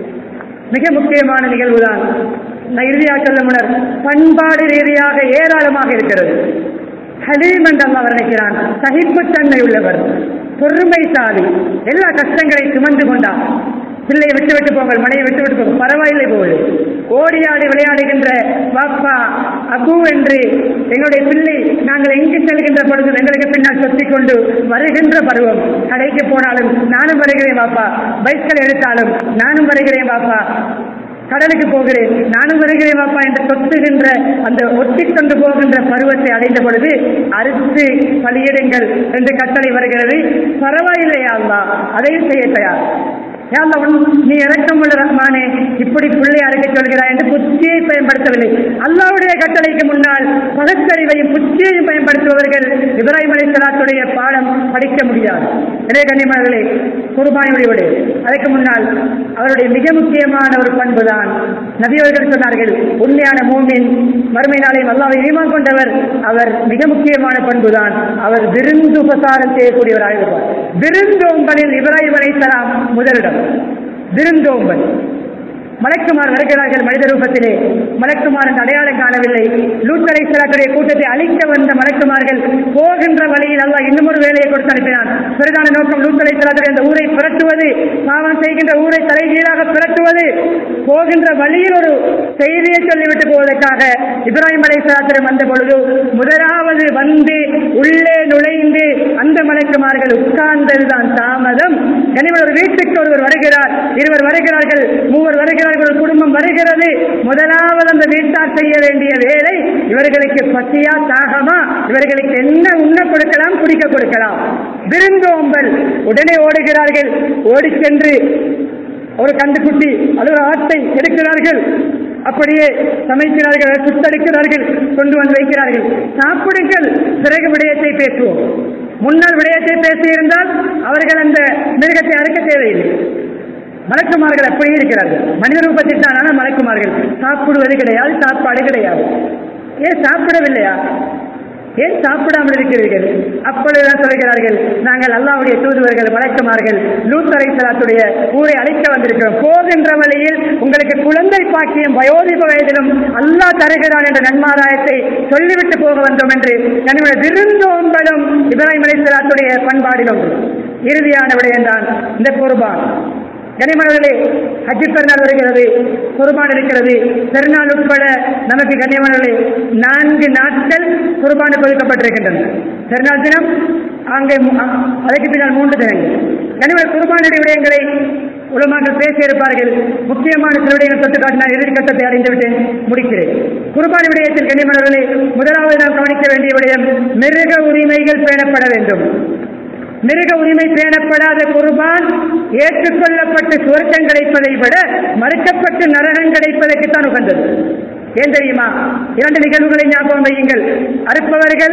மிக முக்கியமான நிகழ்வுதான் நான் இறுதியாக சொல்ல முன்னர் பண்பாடு ரீதியாக ஏராளமாக இருக்கிறது. ஹலீம் என்று அல்லாஹ் வர்ணிக்கிறான். சகிப்புத்தன்மை உள்ளவர், பொறுமைசாலி, எல்லா கஷ்டங்களை சுமந்து கொண்டார். பிள்ளையை விட்டு போங்கள், மனையை விட்டு போங்கள், பரவாயில்லை போகுது. ஓடியாடி விளையாடுகின்ற பாப்பா அபு என்று எங்களுடைய பிள்ளை நாங்கள் எங்கு செல்கின்ற பொழுது எங்களுக்கு பின்னால் சொத்திக் கொண்டு வருகின்ற பருவம். கடைக்கு போனாலும் நானும் வருகிறேன் பாப்பா, பைஸ்கள் எடுத்தாலும் நானும் வருகிறேன் பாப்பா, கடலுக்கு போகிறேன் நானும் வருகிறேன் பாப்பா என்று சொத்துகின்ற அந்த ஒட்டிக்கொண்டு போகின்ற பருவத்தை அடைந்த பொழுது அறுத்து பலியிடுங்கள் என்று கட்டளை வருகிறது. பரவாயில்லையா அல்லாஹ், அதையும் செய்ய தயார். நீ இரக்கமுள்ள ரஹ்மானே, இப்படி பிள்ளை அறுக்க சொல்கிறாய் என்று புத்தியை பயன்படுத்தவில்லை. அல்லாஹ்வுடைய கட்டளைக்கு முன்னால் பகுத்தறிவையும் புத்தியையும் பயன்படுத்துபவர்கள் இப்ராஹிம் அலைஹிஸ்ஸலாத்துடைய பாடம் படிக்க முடியாது. எனவே கண்ணியமானவர்களே, குர்பானியுடைய விடு, அதற்கு முன்னால் அவருடைய மிக முக்கியமான ஒரு பண்பு தான் நபி அவர்கள் சொன்னார்கள், உண்மையான மூமின், மறுமை நாளையும் அல்லாஹ்வை ஈமான் கொண்டவர், அவர் மிக முக்கியமான பண்பு தான் அவர் விருந்து உபசாரம் செய்யக்கூடியவராக இருப்பார். விருந்தோம்பலில் இப்ராஹிம் அலைஹிஸ்ஸலாம் முதலிடம். விருந்தோம்பல், மலக்குமார் வருகிறார்கள் மனித ரூபத்திலே. மலக்குமார் என்ற அடையாளம் காணவில்லை. லூத் அலைஹிஸ்ஸலாத்துடைய கூட்டத்தை அழிக்க வந்த மலக்குமார்கள் போகின்ற வழியில் அல்லாஹ் இன்னும் ஒரு வேலையை கொடுத்து அனுப்பினான். பிரதான நோக்கம் லூத் அலைஹிஸ்ஸலாத்துடைய அந்த ஊரை புரட்டுவது, பாவம் செய்கின்ற ஊரை தலைகீழாக புரட்டுவது. போகின்ற வழியில் ஒரு செய்தியை சொல்லிவிட்டு போவதற்காக இப்ராஹிம் அலைஹிஸ்ஸலாத்திடம் வந்த பொழுது முதலாவது வந்து உள்ளே நுழைந்து அந்த மலக்குமார்கள் உட்கார்ந்ததுதான் தாமதம். கனிமன் ஒரு வீட்டுக்கு ஒருவர் வருகிறார், இருவர் வருகிறார்கள், மூவர் வருகிறார்கள், ஒரு குடும்பம் வருகிறது. முதலாவது அந்த வீட்டார் செய்ய வேண்டிய வேலை, இவர்களுக்கு பசியா தாகமா, இவர்களுக்கு என்ன உண்ண கொடுக்கலாம், குடிக்க கொடுக்கலாம், விருந்தோம்பல். உடனே ஓடுகிறார்கள். ஓடி சென்று ஒரு கண்டுக்குட்டி அல்லது ஆட்டை எடுக்கிறார்கள். அப்படியே சமைக்கிறார்கள், சுத்தளிக்கிறார்கள், கொண்டு வந்து வைக்கிறார்கள். சாப்பிடுங்கள், பிறகு விடயத்தை பேசுவோம். முன்னால் விடயத்தை பேசியிருந்தால் அவர்கள் அந்த மிருகத்தை அறுக்க தேவையில்லை. மலக்குமார்கள் அப்படியே இருக்கிறார்கள், மனித ரூபத்தில் தான். ஆனால் மலக்குமார்கள் சாப்பிடுவது கிடையாது, சாப்பாடு கிடையாது. ஏன் சாப்பிடவில்லையா? ஏன் சாப்பிடாமல் இருக்கிறீர்கள்? அப்பொழுதுதான் சொல்கிறார்கள், நாங்கள் அல்லாஹ்வுடைய தூதுவர்கள், மலக்குமார்கள், லூத் அலைஹிஸ்ஸலாத்துடைய ஊரை அழைக்க வந்திருக்கிறோம். போகின்ற வழியில் உங்களுக்கு குழந்தை பாக்கியம் வயோதிப வயதிலும் அல்லாஹ் தருகிறான் என்ற நன்மாராயத்தை சொல்லிவிட்டு போக வந்தோம் என்று நம்முடைய விருந்தோம்பலும் இப்ராஹிம் அலைஹிஸ்ஸலாத்துடைய பண்பாடிலும் இறுதியான விடயம்தான் இந்த குர்பான். கனிமணர்களே, ஹஜ் பெருநாள் வருகிறது, குர்பான் இருக்கிறது. பெருநாள் உட்பட நமக்கு கனிமணர்களே 4 நாட்கள் குர்பானுக்கு ஒதுக்கப்பட்டிருக்கின்றன. பெருநாள் தினம், அங்கே அதற்கு பின்னால் 3 தினங்கள். கனிமணர் குர்பானுடைய விடயங்களை உலமாக்கள் பேசியிருப்பார்கள். முக்கியமான சில விடயங்கள் தொட்டு காட்டினால் எதிர்கட்டத்தை அடைந்து விட்டு முடிக்கிறேன். குர்பான் விடயத்தில் கனிமணர்களே, முதலாவது நாம் கவனிக்க வேண்டிய விடயம், மிருக உரிமைகள் பேணப்பட வேண்டும். மிருக உரிமை பேணப்படாத குர்பான் ஏற்றுக்கொள்ளப்பட்டு சுவர்க்கம் கிடைப்பதை விட மறுக்கப்பட்டு நரகம் கிடைப்பதற்குத்தான் உகந்தது. ஏன் தெரியுமா? 2 நிகழ்வுகளை ஞாபகம் வையுங்கள். அறுப்பவர்கள்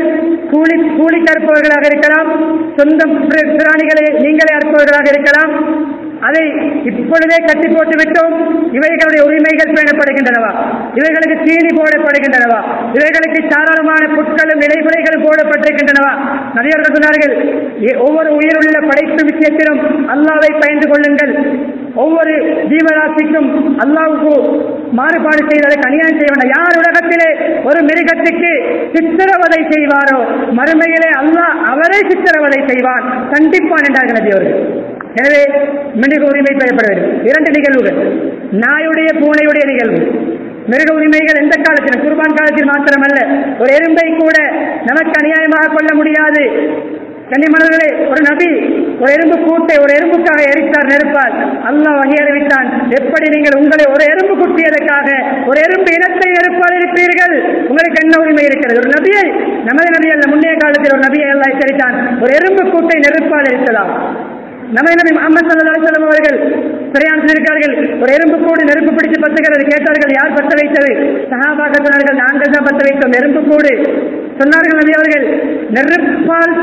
கூலி அறுப்பவர்களாக இருக்கலாம், சொந்த பிராணிகளை நீங்களே அறுப்பவர்களாக இருக்கலாம். அதை இப்பொழுதே கட்டி போட்டு விட்டோம், இவைகளுடைய உரிமைகள் பேணப்படுகின்றனவா? இவைகளுக்கு தீனி போடப்படுகின்றனவா? இவைகளுக்கு தாராளமான புட்களும் இடைமுறைகளும் போடப்பட்டிருக்கின்றனவா? நபியவர்கள் சொன்னார்கள், ஒவ்வொரு உயிருள்ள படைப்பு விஷயத்திலும் அல்லாஹ்வை பயந்து கொள்ளுங்கள். ஒவ்வொரு ஜீவராசிக்கும் அல்லாஹ்வுக்கு மாறுபாடு செய்வதற்கு அநியாயம் செய்ய வேண்டாம். யார் உலகத்திலே ஒரு மிருகத்துக்கு சித்திரவதை செய்வாரோ மறுமையிலே அல்லாஹ் அவரை சித்திரவதை செய்வான், கண்டிப்பான் என்றார்கள் நபியவர்கள். எனவே மிருக உரிமை பெறப்பட வேண்டும். 2 நிகழ்வுகள், நாயுடைய பூனையுடைய நிகழ்வு. மிருக உரிமைகள் எந்த காலத்திலும், குர்பான் காலத்தில் மாத்திரமல்ல, ஒரு எறும்பை கூட நமக்கு அநியாயமாக கொள்ள முடியாது. கன்னிமணர்களே, ஒரு நபி ஒரு எறும்பு கூட்டை ஒரு எறும்புக்காக எரித்தார் நெருப்பால். அல்லாஹ் வகை அறிவித்தான், எப்படி நீங்கள் உங்களை ஒரு எறும்பு குட்டியதற்காக ஒரு எறும்பு இனத்தை நெருப்பால் இருப்பீர்கள், உங்களுக்கு என்ன உரிமை இருக்கிறது? ஒரு நபியை, நமது நபி அல்ல, முன்னைய காலத்தில் ஒரு நபியை அல்லாஹ் எச்சரித்தான், ஒரு எறும்பு கூட்டை நெருப்பால் எரித்தலாம். நமது நபி முஹம்மது ஸல்லல்லாஹு அலைஹி வஸல்லம் அவர்கள் பிரயாணத்தில் இருக்கிறார்கள். ஒரு எறும்பு கூடு நெருப்பு பிடித்து பத்துகிறது. கேட்டார்கள், யார் பத்த வைத்தது? சஹாபாக்கள் சொன்னார்கள், நாங்கள் தான் பத்த வைத்தோம் எறும்பு கூடு. சொன்னார்கள் நபி அவர்கள், நெருப்பால்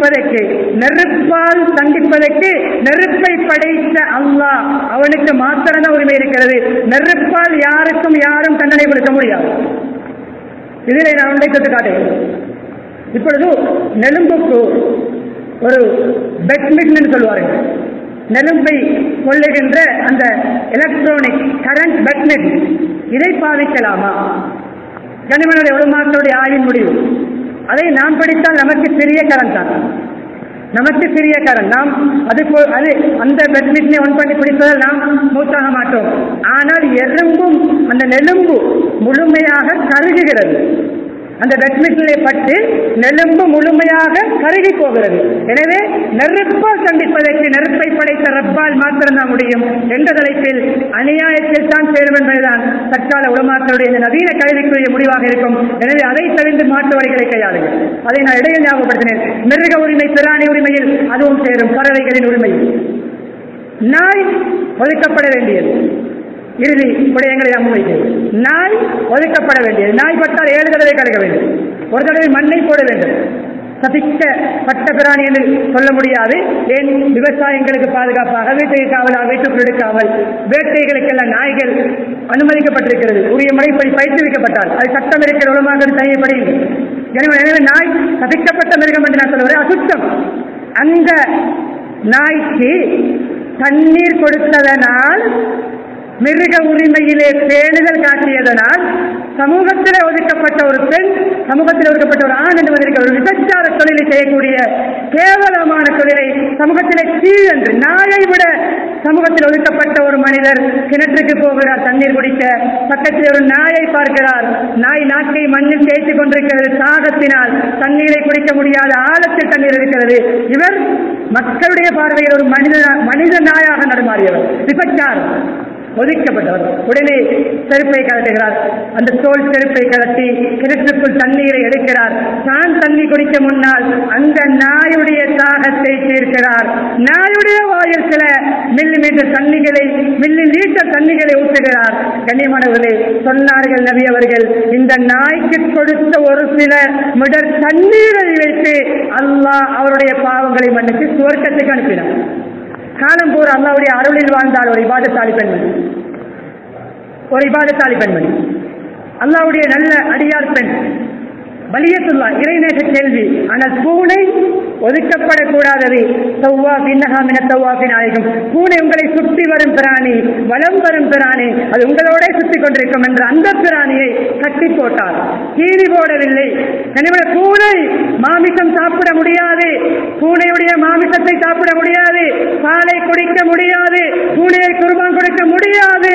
தண்டிப்பதற்கு நெருப்பை படைத்த அல்லாஹ் அவனுக்கு மாத்திரம்தான் உரிமை இருக்கிறது. நெருப்பால் யாருக்கும் யாரும் தண்டனை கொடுக்க முடியாது. இதிலே நான் ஒன்றை தொட்டு காட்டுகிறேன். இப்பொழுது நெலும்புக்கு ஒரு பேட்மிண்டன் சொல்வார்கள், நெலும்பை கொள்ளுகின்ற அந்த எலக்ட்ரானிக் கரண்ட் பேட்மிண்டன், இதை பாவிக்கலாமா? கனிமனுடைய உலமாக்களுடைய ஆய்வின் முடிவு, அதை நாம் படித்தால் நமக்கு சிறிய கரண்ட் தான், நமக்கு சிறிய கரண்ட். நாம் அது அந்த பேட்மிண்டனை ஒன் பண்ணி பிடிப்பதால் நாம் மூத்தாக மாட்டோம். ஆனால் எறும்பும் அந்த நெலும்பு முழுமையாக கருகுகிறது. அந்த பேட்மிண்டனை பட்டு நெலும்பு முழுமையாக கருகி போகிறது. எனவே நெருப்பால் கண்டிப்பதற்கு நெருப்பை படைத்த ரப்பால் மாத்திரம்தான் முடியும் என்ற தலைப்பில் அநியாயத்தில் தான் சேரும் என்பதுதான் தற்கால உலமாக்களுடைய இந்த நவீன கல்விக்குரிய முடிவாக இருக்கும். எனவே அதை தவிர்த்து மாற்று வழிகளை கையாளுங்கள். அதை நான் இடையில் ஞாபகப்படுத்தினேன். மிருக உரிமை, பிராணி உரிமையில் அதுவும் சேரும். பறவைகளின் உரிமை, நாய் ஒதுக்கப்பட வேண்டியது. இறுதி விடயங்களை நாம் வைக்கிறோம். நாய் ஒதுக்கப்பட வேண்டியது. நாய் பட்டால் 7 தடவை கழுக வேண்டும், ஒரு தடவை மண்ணை போட வேண்டும். சபிக்கப்பட்ட பிராணி என்று சொல்ல முடியாது. ஏன்? விவசாயங்களுக்கு பாதுகாப்பாக, வீட்டுக்கு காவலாக, வீட்டுக்குள் எடுக்காமல், வேட்டைகளுக்கெல்லாம் நாய்கள் அனுமதிக்கப்பட்டிருக்கிறது. உரிய முறைப்படி பயிற்றுவிக்கப்பட்டால் அது சட்டம் இருக்கிற உலமாக தனிப்படி. எனவே நாய் சபிக்கப்பட்ட மிருகம் என்று நான் சொல்லுவேன், அசுத்தம். அந்த நாய்க்கு தண்ணீர் கொடுத்ததனால், மிருக உரிமையிலே பேணுதல் காட்டியதனால், சமூகத்திலே ஒதுக்கப்பட்ட ஒரு பெண், சமூகத்தில் ஒதுக்கப்பட்ட ஒரு ஆண் என்று வந்திருக்க ஒரு விபச்சார தொழிலை செய்யக்கூடிய கேவலமான தொழிலை சமூகத்திலே கீழன்று, நாயை விட சமூகத்தில் ஒதுக்கப்பட்ட ஒரு மனிதர் கிணற்றுக்கு போகிறார் தண்ணீர் குடிக்க. பக்கத்தில் ஒரு நாயை பார்க்கிறார். நாய் நாக்கை மண்ணில் தேய்த்துக் கொண்டிருக்கிறது. தாகத்தினால் தண்ணீரை குடிக்க முடியாத ஆழத்தில் தண்ணீர் இருக்கிறது. இவர் மக்களுடைய பார்வையில் ஒரு மனித நாயாக நடமாறியவர், விபச்சாரம், ஒதுக்கப்பட்டவர். உடனே செருப்பை கலட்டுகிறார். அந்த தோல் செருப்பை கலட்டி கிணற்றுக்குள் தண்ணீரை எடுக்கிறார். தான் தண்ணி குடிக்க முன்னால் அந்த நாயுடைய தாகத்தை தீர்க்கிறார். நாயுடைய வாயில் சில மில்லிமீட்டர் தண்ணிகளை மில்லி லீட்டர் தண்ணிகளை ஊற்றுகிறார். கண்ணியமானவர்களே, சொன்னார்கள் நபி அவர்கள், இந்த நாய்க்கு கொடுத்த ஒரு சில மிடர் தண்ணீரை வைத்து அல்லாஹ் அவருடைய பாவங்களை மன்னித்து சுவர்க்கத்துக்கு அனுப்பினார். காலம் போற அல்லாஹ்வுடைய அருளில் வாழ்ந்தால் ஒரு இபாதத்தாளி பெண்மணி, அல்லாஹ்வுடைய நல்ல அடியார் பெண், பலியத்துல்லா இறைநேச கேள்வி. ஆனால் பூனை ஒதுக்கப்படக்கூடாதது. பூனை உங்களை சுற்றி வரும் பிராணி, வலம் வரும் பிராணி, அது உங்களோட சுற்றி கொண்டிருக்கும் என்ற அந்த பிராணியை கட்டி போட்டார், கீறி போடவில்லை. பூனை மாமிசம் சாப்பிட முடியாது, பூனையுடைய மாமிசத்தை சாப்பிட முடியாது, பாலை குடிக்க முடியாது, பூனையை குர்பான் கொடுக்க முடியாது.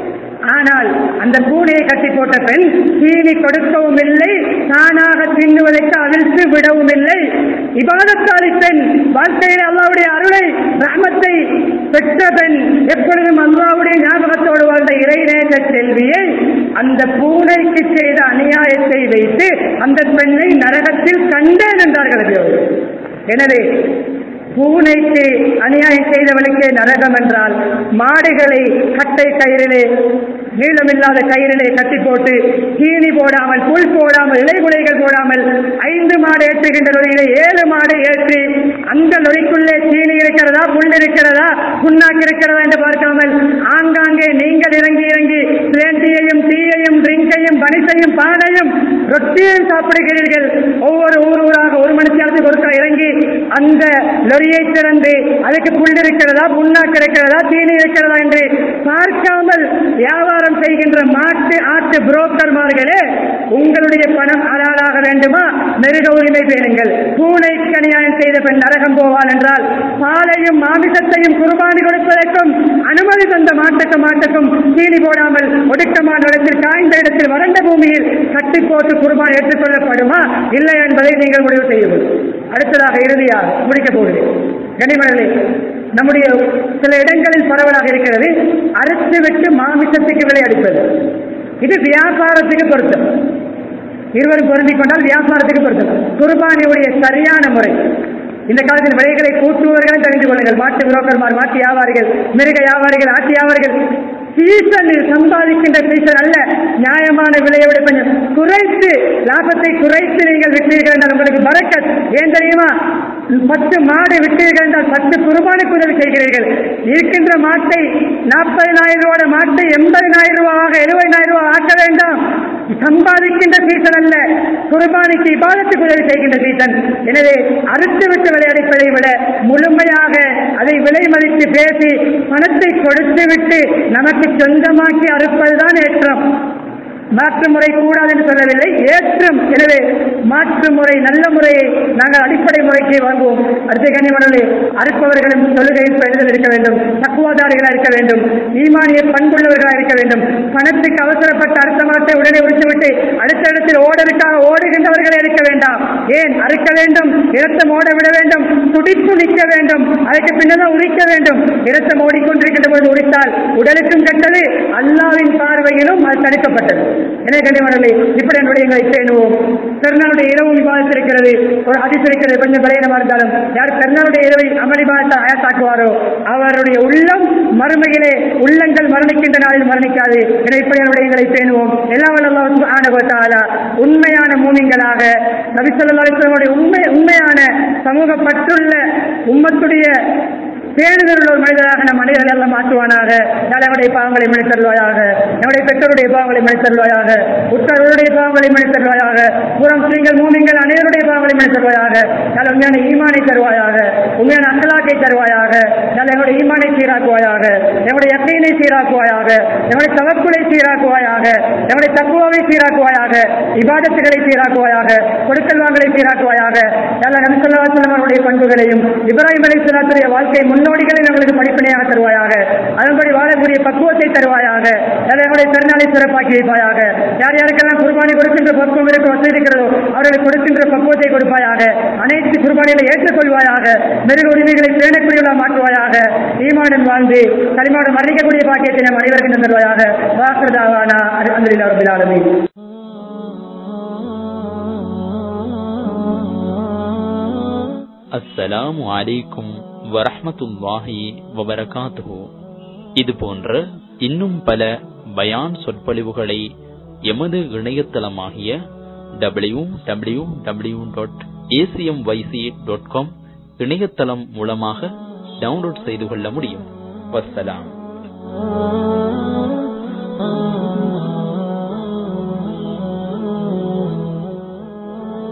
ஆனால் அந்த பூனையை கட்டி போட்ட பெண் தீனி கொடுக்கவும் இல்லை, தானாக தின்னுவதற்கு அவிழ்த்து விடவும் இல்லை. இபாதத்தாளி பெண், வாழ்க்கையில் அல்லாஹ்வுடைய அருளை ரஹ்மத்தை பெற்ற பெண், எப்பொழுதும் அல்லாஹ்வுடைய ஞாபகத்தோடு வாழ்ந்த இறைநேச செல்வியை அந்த பூனைக்கு செய்த அநியாயத்தை வைத்து அந்த பெண்ணை நரகத்தில் கண்டேன் என்றார்கள். எனவே பூனைக்கு அநியாயம் செய்தவனுக்கு நரகம் என்றால், மாடுகளை கட்டை கயிறிலே, நீளமில்லாத கயிறிலே கட்டி போட்டு தீனி போடாமல், புல் போடாமல், இலைகுலைகள் போடாமல் 5 மாடு ஏற்றுகின்ற லொரியிலே 7 மாடு ஏற்றி அந்த லொரிக்குள்ளே தீனி இருக்கிறதா, புல் இருக்கிறதா, புண்ணாக்கு இருக்கிறதா என்று பார்க்காமல் ஆங்காங்கே நீங்கள் இறங்கி பிளேண்டியையும், டீயையும், ட்ரிங்கையும், பனிசையும், பானையும், ரொட்டியையும் சாப்பிடுகிறீர்கள். ஒவ்வொரு ஊராக 1 மணி நேரத்துக்கு ஒருக்கா இறங்கி அந்த லொரியை திறந்து அதுக்கு புல் இருக்கிறதா, புண்ணாக்கு இருக்கிறதா, தீனி இருக்கிறதா என்று பார்க்காமல் வியாபாரம் செய்கின்ற மாட்டு ஆட்டு புரோக்கர்மார்களே, உங்களுடைய பணம் ஹலாலாக வேண்டுமா? மிருக உரிமை பேணுங்கள். பூனைக்கு அநியாயம் செய்த பெண் நரகம் போவாள் என்றால், பாலையும் மாமிசத்தையும் குர்பானி கொடுப்பதற்கும் அனுமதி தந்த மாட்டுக்கும் தீனி போடாமல் ஒடுக்கமான இடத்தில், காய்ந்த இடத்தில், வறண்ட பூமியில் கட்டி போட்டு குர்பான் ஏற்றுக்கொள்ளப்படுமா இல்லை என்பதை நீங்கள் முடிவு செய்யுங்கள். அடுத்ததாக இறுதியாக முடிக்க போகிறேன். கனிமணி, நம்முடைய சில இடங்களில் பரவலாக இருக்கிறது அறுத்து விட்டு மாமிசத்துக்கு விலை அடிப்பது. இது வியாபாரத்துக்கு பொருத்தம், இருவரும் பொருந்திக் கொண்டால் வியாபாரத்துக்கு பொருத்தம். குர்பானியுடைய சரியான முறை, இந்த காலத்தில் விலைகளை கூட்டுவவர்கள் தெரிந்து கொள்ளுங்கள். மாட்டு புரோக்கர்மார், மாட்டு வியாபாரிகள், மிருக வியாபாரிகள், ஆட்டு வியாபாரிகள் சீசனில் சம்பாதிக்கின்ற சீசன் அல்ல, நியாயமான விலையை விட கொஞ்சம் குறைத்து, லாபத்தை குறைத்து நீங்கள் விட்டீர்கள் என்றால் உங்களுக்கு பரக்கத். ஏன் தெரியுமா? 10 மாடு விட்டீர்கள் என்றால் 10 குர்பானுக்கு உதவி செய்கிறீர்கள். இருக்கின்ற மாட்டை 40,000 ரூபாய் மாட்டை 80,000 ரூபாயாக 70,000 ரூபாய் ஆக்க வேண்டாம். சம்பாதிக்கின்ற சீசன் அல்ல, குர்பானிக்கு இபாதத்துக்கு உதவி செய்கின்ற சீசன். எனவே அறுத்து விட்டு விளையாடிப்பதை விட முழுமையாக அதை விலை மதித்து பேசி பணத்தை கொடுத்து விட்டு நமக்கு சொந்தமாக்கி அறுப்பதுதான் ஏற்றம். மாற்று முறை கூடாது என்று சொல்லவில்லை, ஏற்றம். எனவே மாற்று முறை, நல்ல முறையை நாங்கள் அடிப்படை முறைக்கு வாங்குவோம். அடுத்த கனிமணி, அறுப்பவர்களும் தொழுகையில் பெறுதல் இருக்க வேண்டும், தக்குவாதாரிகளாக இருக்க வேண்டும், ஈமானிய பண்புள்ளவர்களாக இருக்க வேண்டும். பணத்துக்கு அவசரப்பட்ட அறுத்த மரத்தை உடனே உடித்துவிட்டு அடுத்த இடத்தில் ஓடலுக்காக ஓடுகின்றவர்களே இருக்க வேண்டாம். ஏன் அறுக்க வேண்டும்? இரத்தம் ஓட விட வேண்டும், துடிப்பு நிற்க வேண்டும், அதற்கு பின்னதான் உரிக்க வேண்டும். இரத்தம் ஓடிக்கொண்டிருக்கின்ற பொழுது உரித்தால் உடலுக்கும் கெட்டது, அல்லாஹ்வின் பார்வையிலும் அது தடுக்கப்பட்டது. எனவே கண்டிப்பாக இப்படி என்னுடைய எங்களை பேணுவோம். பெருநாளுடைய இரவு விவாதத்தில் இருக்கிறது, ஒரு ஹதீஸ் இருக்கிறது, கொஞ்சம் பலவீனமா இருந்தாலும் யார் பெருநாளுடைய இரவை அமளிபாதத்தை அயாத்தாக்குவாரோ அவருடைய உள்ளம் மறுமையிலே, உள்ளங்கள் மரணிக்கின்ற நாளில் மரணிக்காது. எனவே இப்படி என்னுடைய எங்களை பேணுவோம். எல்லாம் அல்லாஹ் சுப்ஹானஹு வ தஆலா உண்மையான மூமின்களாக, நபி ஸல்லல்லாஹு அலைஹி வஸல்லம் உண்மையான சமூக பற்றுள்ள உம்மத்துடைய பேணுதல் ஒரு மனிதராக நம் மனிதர்கள் எல்லாம் மாற்றுவானாக. நம்முடைய பாவங்களை மன்னித்தருள்வாயாக, நம்முடைய பெற்றோருடைய பாவங்களை மன்னித்தருள்வாயாக, உற்றோருடைய பாவங்களை மன்னித்தருள்வாயாக, புறம் ஸ்ரீங்கள் மூமிங்கள் அனைவருடைய பாவங்களை மன்னித்தருள்வாயாக. உண்மையான ஈமானை தருவாயாக, உண்மையான அக்கலாக்கை தருவாயாக. நம்முடைய ஈமானை சீராக்குவாயாக, நம்முடைய யக்கீனை சீராக்குவாயாக, நம்முடைய தவக்குலை சீராக்குவாயாக, நம்முடைய தக்குவாவை சீராக்குவாயாக, இபாதத்துகளை சீராக்குவாயாக, கொடுக்கல் வாங்கலை சீராக்குவாயாக. நபி ஸல்லல்லாஹு அலைஹி வஸல்லம் அவருடைய பண்புகளையும் இப்ராஹிம் அலைஹிஸ்ஸலாத்துடைய வாழ்க்கை முன்னோடிகளை நம்மளுக்கு படிப்பினையாக தருவாயாக. அதன்படி வாழக்கூடிய பக்குவத்தை தருவாயாக. நம்முடைய பெருநாளை சிறப்பாக்கி வைப்பாயாக. யார் யாருக்கெல்லாம் குர்பானி கொடுக்கின்ற பக்குவம் இருக்க வசதி இருக்கிறதோ அவர்களுக்கு கொடுக்கின்ற பக்குவத்தை கொடுப்பாயாக. அனைத்து குர்பானிகளை ஏற்றுக்கொள்வாயாக. மிருக உரிமைகளை பேணக்கூடியவர்களாக மாற்றுவாயாக. ஈமானுடன் வாழ்ந்து கலிமாவுடன் மரணிக்கக்கூடிய பாக்கியத்தை நம் அனைவருக்கும் தருவாயாக. வாக்குதாவானா அல்ஹம்துலில்லாஹி ரப்பில் ஆலமீன். அஸ்ஸலாமு அலைக்கும் வரஹ்மத்துல்லாஹி வபரகாத்துஹு. இது போன்ற இன்னும் பல பயான் சொற்பொழிவுகளை எமது இணையதளமாகிய www.acmyc.com இணையதளம் மூலமாக டவுன்லோட் செய்து கொள்ள முடியும். வஸ்ஸலாம்.